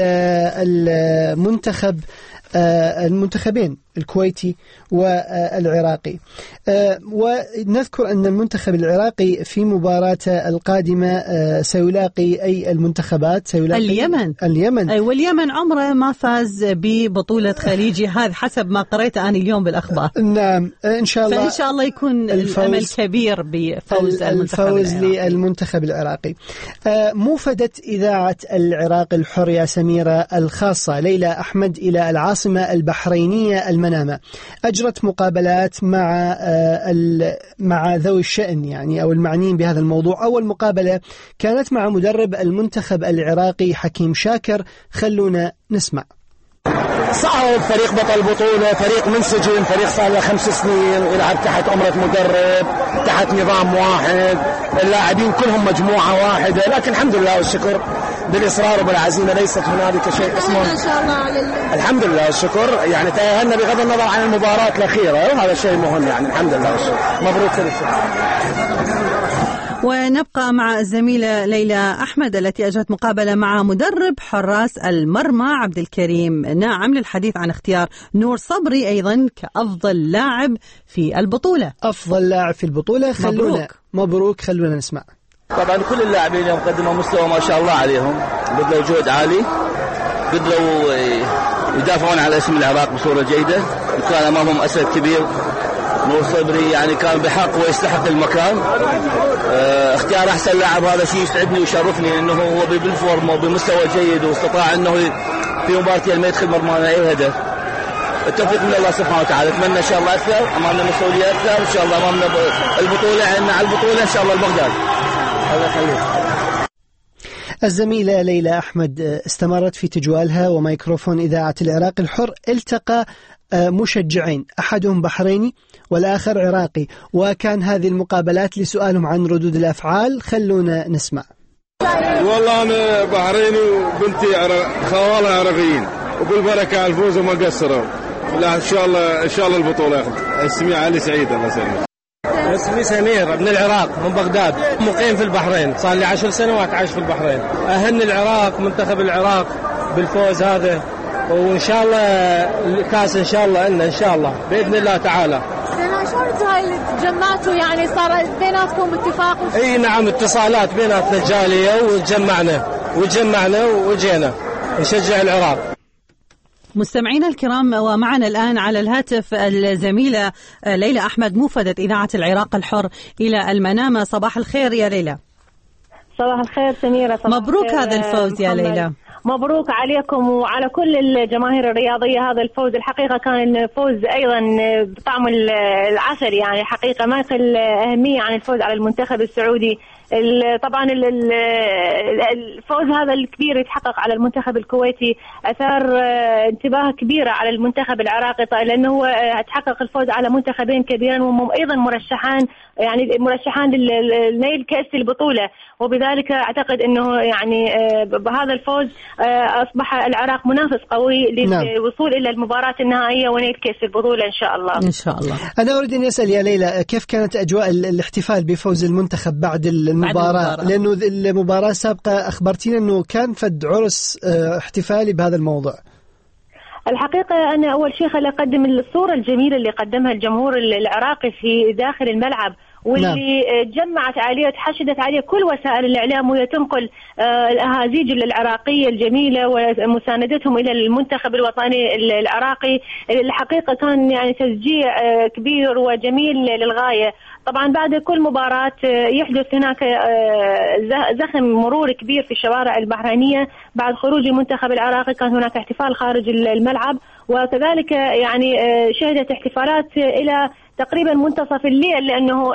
المنتخب المنتخبين الكويتي والعراقي. ونذكر أن المنتخب العراقي في مباراته القادمة سيلاقي أي المنتخبات؟ سيلاقي اليمن. اليمن أي واليمن عمره ما فاز ببطولة خليجي، هذا حسب ما قرأت أنا اليوم بالأخبار. نعم إن شاء الله، فإن شاء الله يكون الأمل كبير بفوز الفوز للمنتخب العراقي. موفدت إذاعة العراق الحر يا سميرة الخاصة ليلى أحمد إلى العاصمة البحرينية المنامة، أجرت مقابلات مع مع ذوي الشأن يعني أو المعنيين بهذا الموضوع. أول مقابلة كانت مع مدرب المنتخب العراقي حكيم شاكر، خلونا نسمع. صعب، فريق بطل بطولة، فريق منسجم، فريق صار له خمس سنين يلعب تحت أمرة مدرب، تحت نظام واحد، اللاعبين كلهم مجموعة واحدة، لكن الحمد لله والشكر بالإصرار وبالعزيمة ليست هنالك شيء اسمه. الحمد لله والشكر، يعني تأهلنا بغض النظر عن المباراة الأخيرة، وهذا شيء مهم يعني الحمد لله والشكر. مبروك كل شيء. ونبقى مع الزميلة ليلى أحمد التي أجرت مقابلة مع مدرب حراس المرمى عبد الكريم ناعم للحديث عن اختيار نور صبري أيضا كأفضل لاعب في البطولة. أفضل لاعب في البطولة. خلونا مبروك, مبروك. خلونا نسمع. طبعا كل اللاعبين يوم قدموا مستوى ما شاء الله عليهم، بذلوا جهد عالي، قدروا يدافعون على اسم العراق بصورة جيدة، وكان أمامهم أسد كبير نور صبري، يعني كان بحق ويستحق المكان. اه اختيار أحسن لاعب هذا شيء يسعدني ويشرفني، أنه هو بالفورم وبمستوى جيد، واستطاع أنه في مباراتين ما يدخل مرمانا أي هدف. التوفيق من الله سبحانه وتعالى. أتمنى إن شاء الله أكثر، أمامنا مسؤولية أكثر إن شاء الله، أمامنا البطولة، عندنا على البطولة إن شاء الله البغداد. الله يخليك. الزميلة ليلى أحمد استمرت في تجوالها وميكروفون إذاعة العراق الحر التقى مشجعين، أحدهم بحريني والآخر عراقي، وكان هذه المقابلات لسؤالهم عن ردود الأفعال. خلونا نسمع. والله أنا بحريني وبنتي خوالها عراقيين، وبالبركة على الفوز وما قصروا. لا إن شاء الله إن شاء الله البطولة. اسمي علي سعيد. الله يسلمك. اسمي سمير من العراق من بغداد، مقيم في البحرين، صار لي عشر سنوات عايش في البحرين. أهن العراق منتخب العراق بالفوز هذا، وإن شاء الله الكاس إن شاء الله إن إن شاء الله بإذن الله تعالى. شلون انتوا هاي اللي تجمعتوا، يعني صار بيناتكم اتفاق؟ اي نعم، اتصالات بيناتنا جالية وتجمعنا وتجمعنا وجينا نشجع العراق. مستمعينا الكرام، ومعنا الآن على الهاتف الزميلة ليلى أحمد موفدة إذاعة العراق الحر إلى المنامة. صباح الخير يا ليلى. صباح الخير سميرة. صباح مبروك الخير هذا الفوز يا ليلى. مبروك عليكم وعلى كل الجماهير الرياضية. هذا الفوز الحقيقة كان فوز أيضا بطعم العسل، يعني حقيقة ما يقل أهمية عن الفوز على المنتخب السعودي. طبعا الفوز هذا الكبير يتحقق على المنتخب الكويتي أثار انتباه كبيرة على المنتخب العراقي، لأنه تحقق الفوز على منتخبين كبيرين وهم أيضا مرشحان، يعني مرشحان لنيل كأس البطولة، وبذلك أعتقد أنه يعني بهذا الفوز أصبح العراق منافس قوي للوصول إلى المباراة النهائية ونيل كأس البطولة إن شاء الله. إن شاء الله. أنا أريد أن أسأل يا ليلى، كيف كانت أجواء الاحتفال بفوز المنتخب بعد المباراة؟ لأنه المباراة السابقة أخبرتينا أنه كان فد عرس احتفالي بهذا الموضوع. الحقيقة أنا أول شيء خلي أقدم الصورة الجميلة اللي قدمها الجمهور العراقي في داخل الملعب، واللي نعم. جمعت عليه وتحشدت عليه كل وسائل الإعلام، وهي تنقل الأهازيج العراقية الجميلة ومساندتهم إلى المنتخب الوطني العراقي. الحقيقة كان يعني تشجيع كبير وجميل للغاية. طبعا بعد كل مباراة يحدث هناك زخم مرور كبير في الشوارع البحرينية. بعد خروج المنتخب العراقي كان هناك احتفال خارج الملعب، وكذلك يعني شهدت احتفالات إلى تقريبا منتصف الليل، لأنه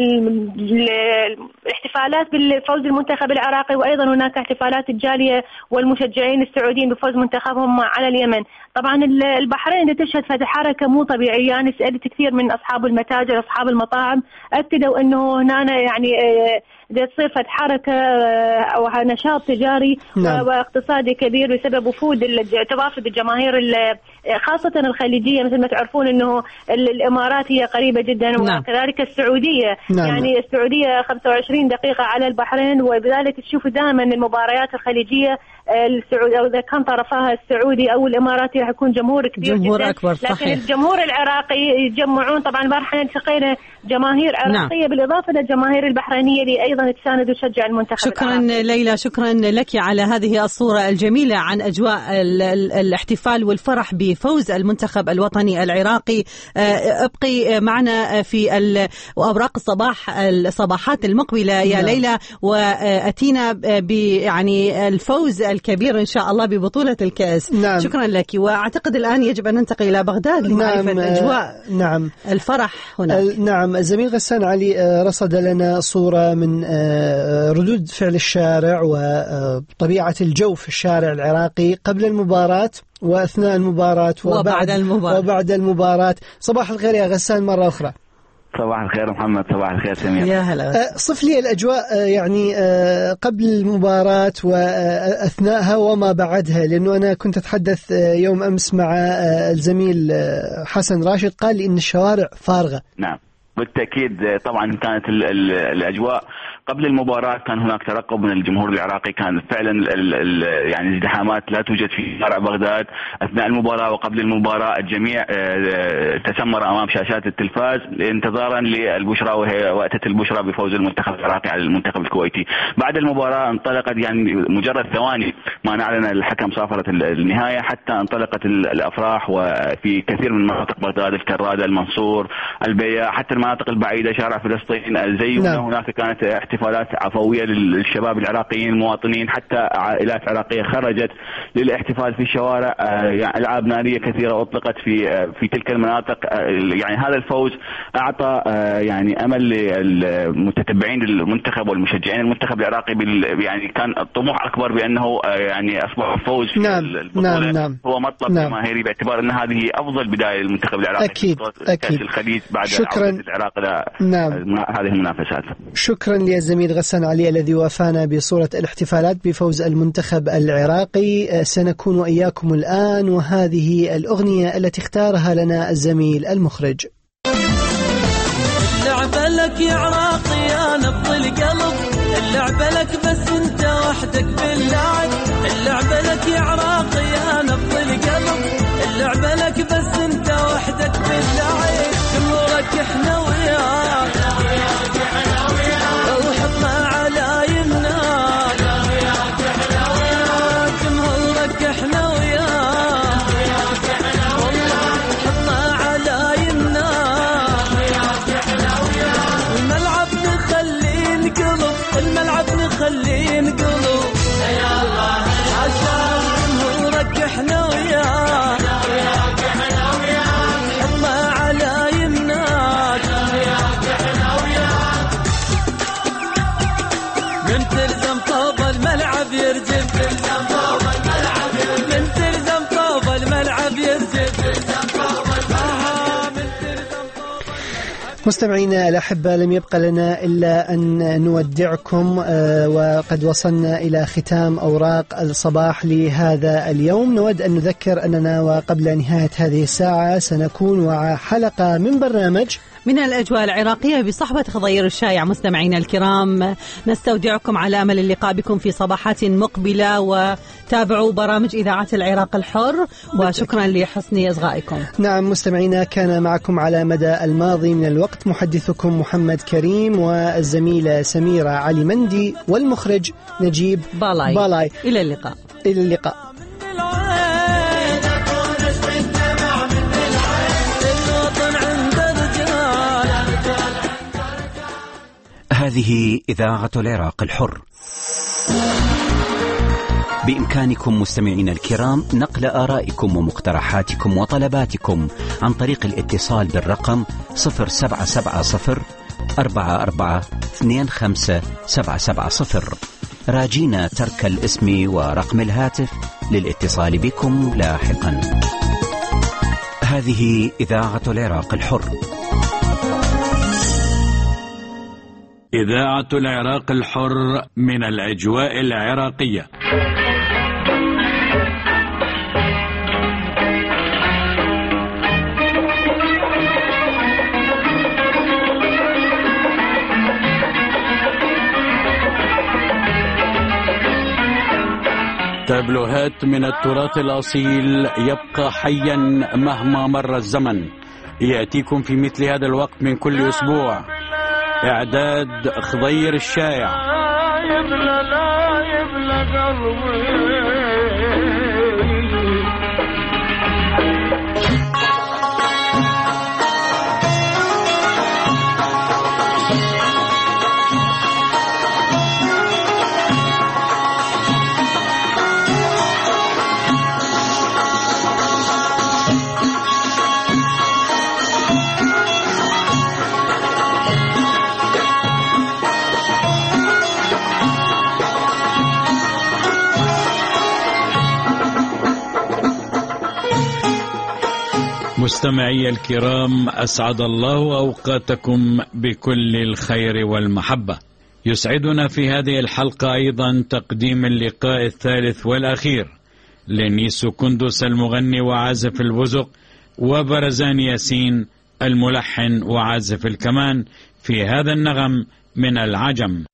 الاحتفالات بالفوز المنتخب العراقي، وأيضا هناك احتفالات الجالية والمشجعين السعوديين بفوز منتخبهم على اليمن. طبعا البحرين تشهد فتح حركة مو طبيعية. أنا سألت كثير من أصحاب المتاجر أصحاب المطاعم أكدوا أنه هنا يعني تصير فتح حركة أو نشاط تجاري نعم. واقتصادي كبير بسبب وفود توافد الجماهير خاصة الخليجية. مثل ما تعرفون أنه الإمارات هي قريبة جدا نعم. وكذلك السعودية نعم. يعني السعودية خمسة وعشرين دقيقة على البحرين، وبذلك تشوفوا دائما المباريات الخليجية السعودية أو إذا كان طرفها السعودي أو الإماراتي راح يكون جمهور كبير جمهور جدا أكبر لكن صحيح. الجمهور العراقي يجمعون. طبعا البارحة التقينا جماهير عراقية نعم. بالإضافة للجماهير البحرينية اللي أيضا تساند وتشجع المنتخب. شكرا العراقي. ليلى، شكرا لك على هذه الصورة الجميلة عن أجواء الاحتفال والفرح بفوز المنتخب الوطني العراقي. ابقي معنا في أوراق الصباح الصباحات المقبلة يا نعم. ليلى، وأتينا يعني الفوز الكبير إن شاء الله ببطولة الكأس نعم. شكرا لك. وأعتقد الآن يجب أن ننتقل إلى بغداد لمعرفة نعم. أجواء نعم. الفرح هناك. نعم الزميل غسان علي رصد لنا صورة من ردود فعل الشارع وطبيعة الجو في الشارع العراقي قبل المباراة وأثناء المباراة وبعد, وبعد المباراة. وبعد المباراة. صباح الخير يا غسان مرة أخرى. صباح الخير محمد. صباح الخير سمير. يا هلا. صف لي الأجواء يعني قبل المباراة وأثناءها وما بعدها، لأنه أنا كنت أتحدث يوم أمس مع الزميل حسن راشد قال لي إن الشوارع فارغة. نعم بالتأكيد. طبعا كانت ال ال الأجواء قبل المباراة كان هناك ترقب من الجمهور العراقي، كان فعلا ال ال يعني ازدحامات لا توجد في شارع بغداد أثناء المباراة وقبل المباراة. الجميع تسمر أمام شاشات التلفاز انتظارا للبشرى، وهي وقتت البشرى بفوز المنتخب العراقي على المنتخب الكويتي. بعد المباراة انطلقت يعني مجرد ثواني ما نعلن الحكم صافرة النهاية حتى انطلقت الأفراح، وفي كثير من مناطق بغداد الكرادة المنصور البياع حتى المناطق البعيدة شارع فلسطين الزي نعم. هناك كانت احتفالات عفوية للشباب العراقيين المواطنين، حتى عائلات عراقية خرجت للاحتفال في الشوارع. يعني ألعاب نارية كثيرة أطلقت في في تلك المناطق. يعني هذا الفوز أعطى يعني أمل للمتتبعين المنتخب والمشجعين المنتخب العراقي، يعني كان الطموح أكبر بأنه يعني أصبح الفوز في نعم. البطولة نعم. نعم. هو مطلب نعم. جماهيري، باعتبار أن هذه أفضل بداية للمنتخب العراقي أكيد. في كأس الخليج بعد شكرا. عودة العراق إلى نعم. هذه المنافسات. شكرا للزميل غسان علي الذي وافانا بصورة الاحتفالات بفوز المنتخب العراقي. سنكون وإياكم الآن وهذه الأغنية التي اختارها لنا الزميل المخرج. اللعبة لك يا عراقي يا نبض القلب، اللعبة لك بس انت وحدك باللعب، اللعبة لك يا عراقي يا نبض القلب، اللعبة لك بس انت وحدك باللعب، جمهورك احنا وياك وحطنا على يمناك، جمهورك احنا وياك حطنا على يمناك، الملعب نخليه نقلب، الملعب نخليه نقلب عشان جمهورك احنا وياك حطنا على يمناك، من تلزم طوب الملعب يرجم، تلزم طوب الملعب يرجم، من تلزم طوب الملعب يرجم، تلزم طوب الملعب يرجم. مستمعينا الأحبة، لم يبقى لنا إلا أن نودعكم وقد وصلنا إلى ختام أوراق الصباح لهذا اليوم. نود أن نذكر أننا وقبل نهاية هذه الساعة سنكون مع حلقة من برنامج من الأجواء العراقية بصحبة خضير الشايع. مستمعينا الكرام، نستودعكم على أمل اللقاء بكم في صباحات مقبلة، وتابعوا برامج إذاعة العراق الحر، وشكرا لحسن إصغائكم. نعم مستمعينا، كان معكم على مدى الماضي من الوقت محدثكم محمد كريم والزميلة سميرة علي مندي والمخرج نجيب بالاي. بالاي. إلى اللقاء. إلى اللقاء. هذه إذاعة العراق الحر. بإمكانكم مستمعين الكرام نقل آرائكم ومقترحاتكم وطلباتكم عن طريق الاتصال بالرقم صفر سبعة سبعة صفر أربعة أربعة اثنين خمسة سبعة سبعة صفر. راجينا ترك الاسم ورقم الهاتف للاتصال بكم لاحقا. هذه إذاعة العراق الحر. إذاعة العراق الحر من الأجواء العراقية. تابلوهات من التراث الأصيل يبقى حيا مهما مر الزمن، يأتيكم في مثل هذا الوقت من كل أسبوع. إعداد خضير الشايع. مستمعي الكرام، أسعد الله أوقاتكم بكل الخير والمحبة. يسعدنا في هذه الحلقة أيضا تقديم اللقاء الثالث والأخير لنيسو كندس المغني وعازف البزق، وبرزان ياسين الملحن وعازف الكمان في هذا النغم من العجم.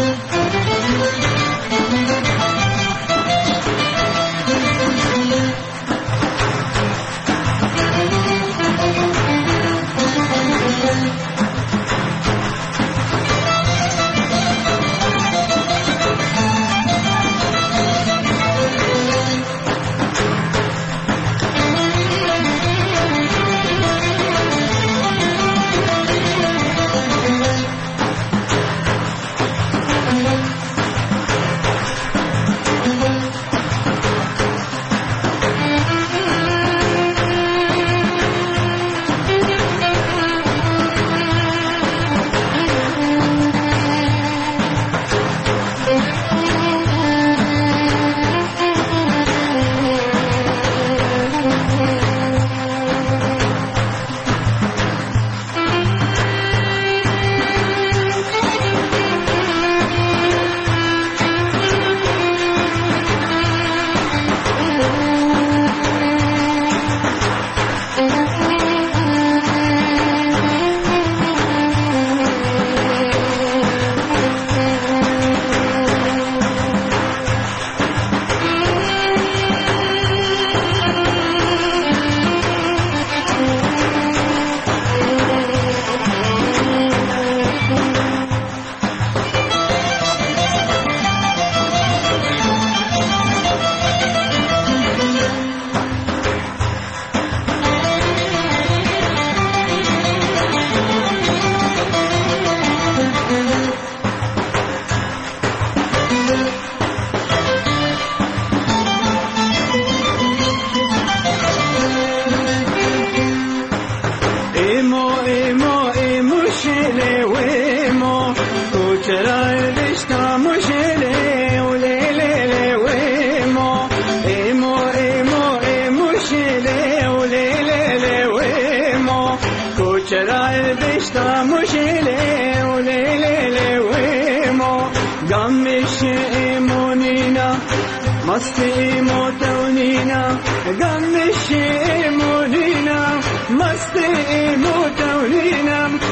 مستی موتونینا غم شیمونینا مستی موتونینا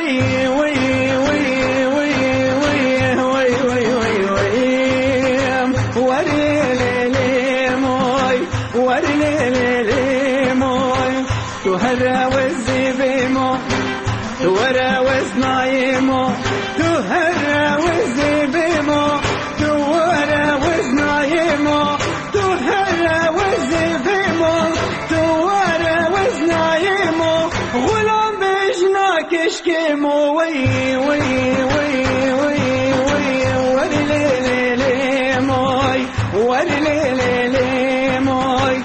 وي وي وي وي وي وي وي وي وي ورلي موي ورلي موي تهرى والزبيمو تورى وزنايمو تهرى والزبيمو تورى وزنايمو تهرى والزبيمو تورى وزنايمو غلام بجناك اشكيمو وي وي وي وي وي ورلي موي ورلي موي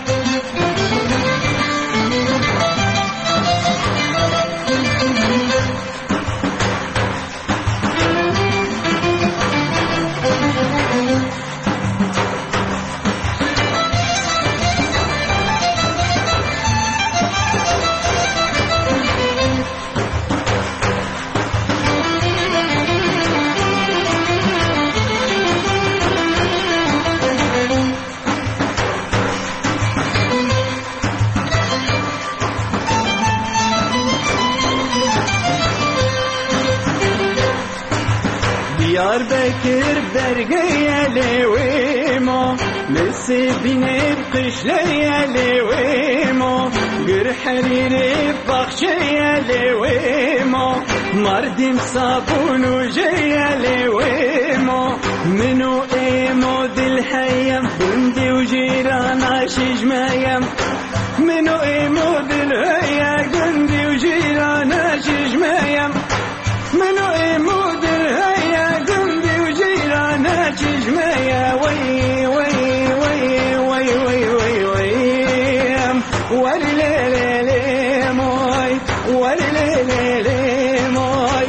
ديار بكر برقية لويمو مسي بيني بقشلية لويمو قر حريري بخشية لويمو مردم صابون وجية لويمو منو ايمو دي الحيم بندي وجيرانا شجمايم منو ايمو دي الهيا قندي وجيرانا شجمايم منو ايمو دي الهيا قندي وجيرانا شجمايا وي وي وي وي وي وي وي ورلي موي ورلي موي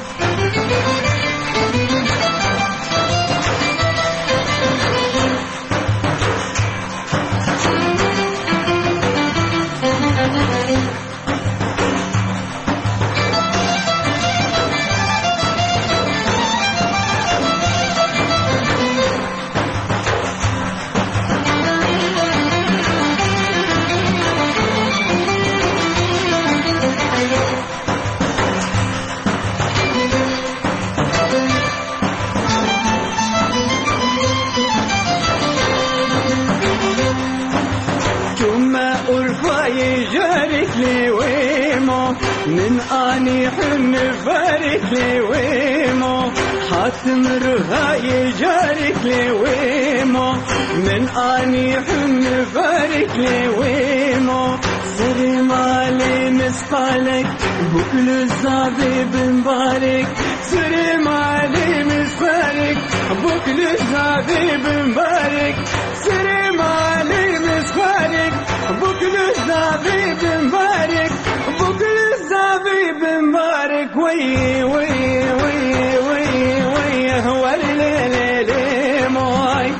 جارك لي ويمو من اني حن فارك لي ويمو حاتم رهاي جارك لي ويمو من اني حن فارك لي ويمو سري مالي مسقالك بكل الزابيب مبارك سري مالي مسقالك بكل الزابيب مبارك سري مالي مسقالك بكل الزبيب مبارك بكل الزبيب مبارك وي وي وي وي وي ورلي موي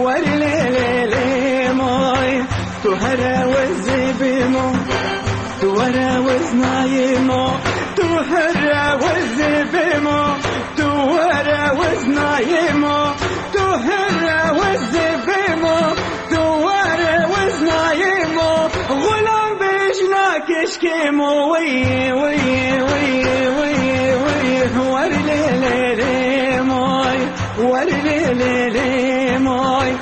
ورلي موي تهرى والزبيمو تورى وزنايمو تهرى والزبيمو تورى وزنايمو تهرى والزبيمو تورى وزنايمو غلام بجناك اشكيمو وي وي وي وي وي ورلي موي ورلي موي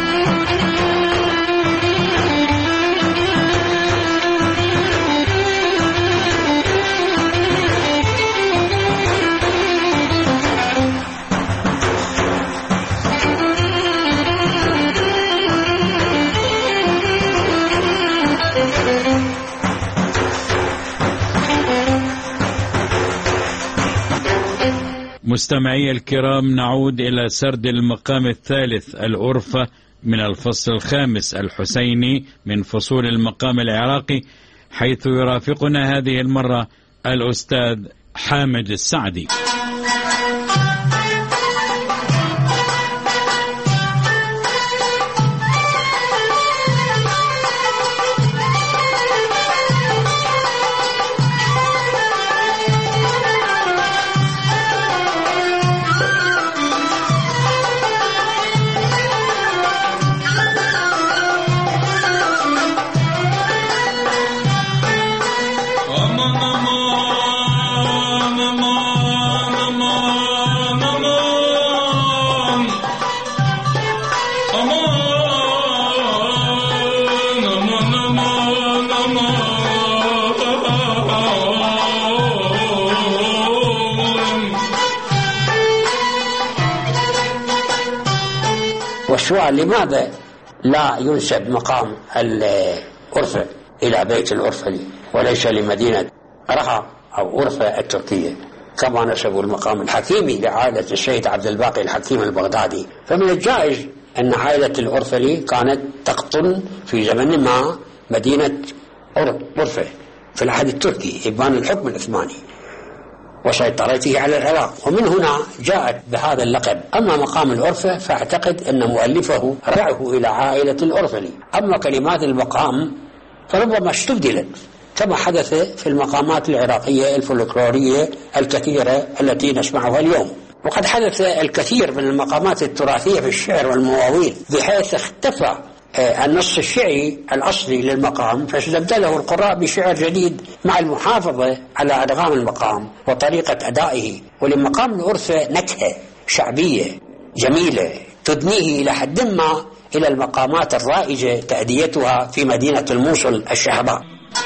مستمعي الكرام، نعود إلى سرد المقام الثالث الأرفة من الفصل الخامس الحسيني من فصول المقام العراقي، حيث يرافقنا هذه المرة الأستاذ حامد السعدي. Mama, mama, mama. السؤال: لماذا لا ينسب مقام الأرفة إلى بيت الأرفلي وليس لمدينة رها أو أرفة التركية كما نسبوا المقام الحكيمي لعائلة السيد عبد الباقي الحكيم البغدادي؟ فمن الجائز أن عائلة الأرفلي كانت تقطن في زمن ما مدينة أرفة في العهد التركي إبان الحكم العثماني وسيطرته على العراق، ومن هنا جاءت بهذا اللقب. أما مقام الأرفة فأعتقد أن مؤلفه رجعه إلى عائلة الأرفلي. أما كلمات المقام فربما استبدلت كما حدث في المقامات العراقية الفولكلورية الكثيرة التي نسمعها اليوم. وقد حدث الكثير من المقامات التراثية في الشعر والمواويل بحيث اختفى النص الشعري الأصلي للمقام، فاستبدله القراء بشعر جديد مع المحافظة على أدغام المقام وطريقة أدائه. ولمقام الأرفة نكهة شعبية جميلة تدنيه إلى حد ما إلى المقامات الرائجة تأديتها في مدينة الموصل الشهباء.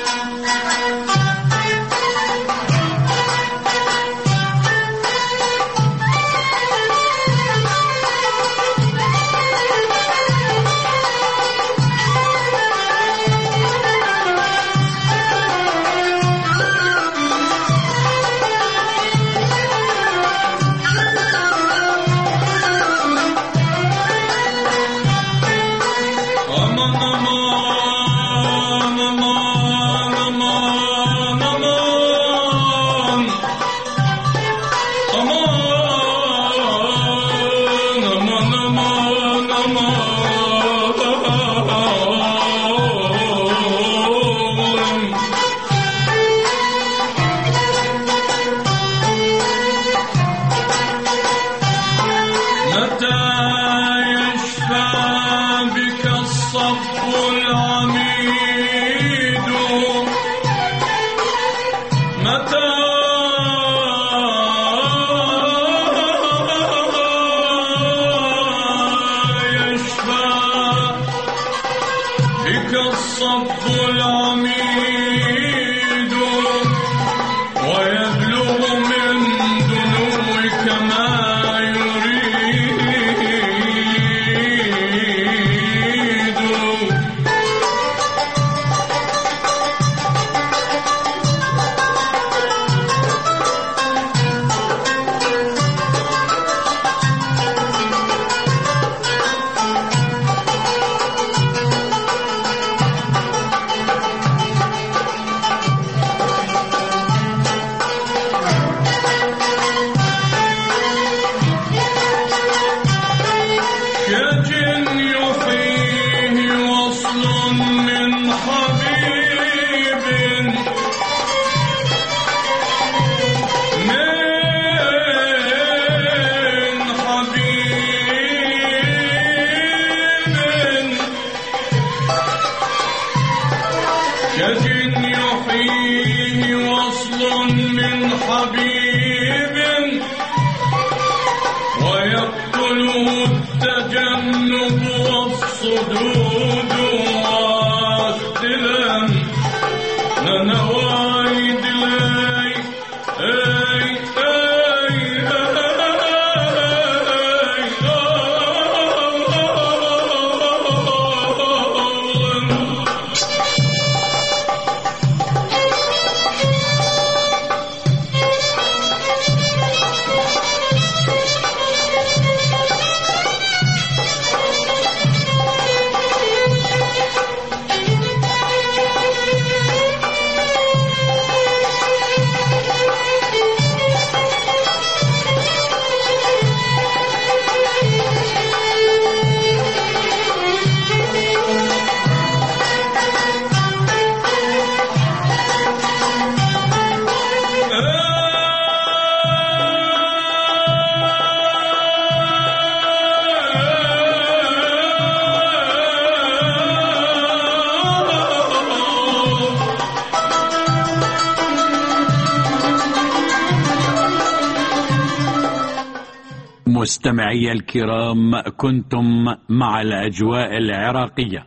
مستمعي الكرام، كنتم مع الأجواء العراقية.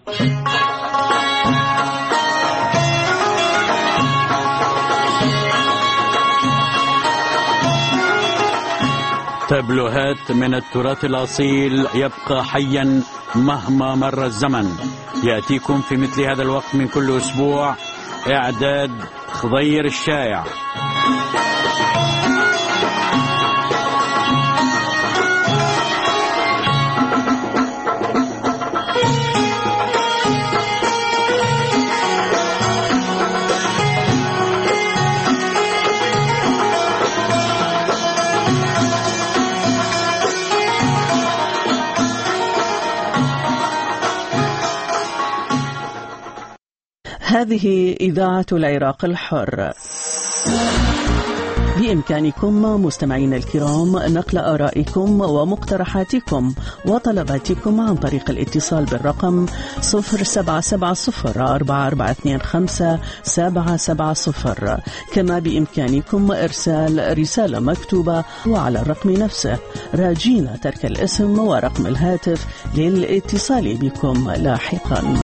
تابلوهات من التراث الأصيل يبقى حيا مهما مر الزمن، يأتيكم في مثل هذا الوقت من كل أسبوع. إعداد خضير الشايع. هذه إذاعة العراق الحر. بإمكانكم مستمعين الكرام نقل آرائكم ومقترحاتكم وطلباتكم عن طريق الاتصال بالرقم صفر سبعة سبعة صفر أربعة أربعة اثنين خمسة سبعة سبعة صفر. كما بإمكانكم إرسال رسالة مكتوبة وعلى الرقم نفسه، راجين ترك الاسم ورقم الهاتف للاتصال بكم لاحقا.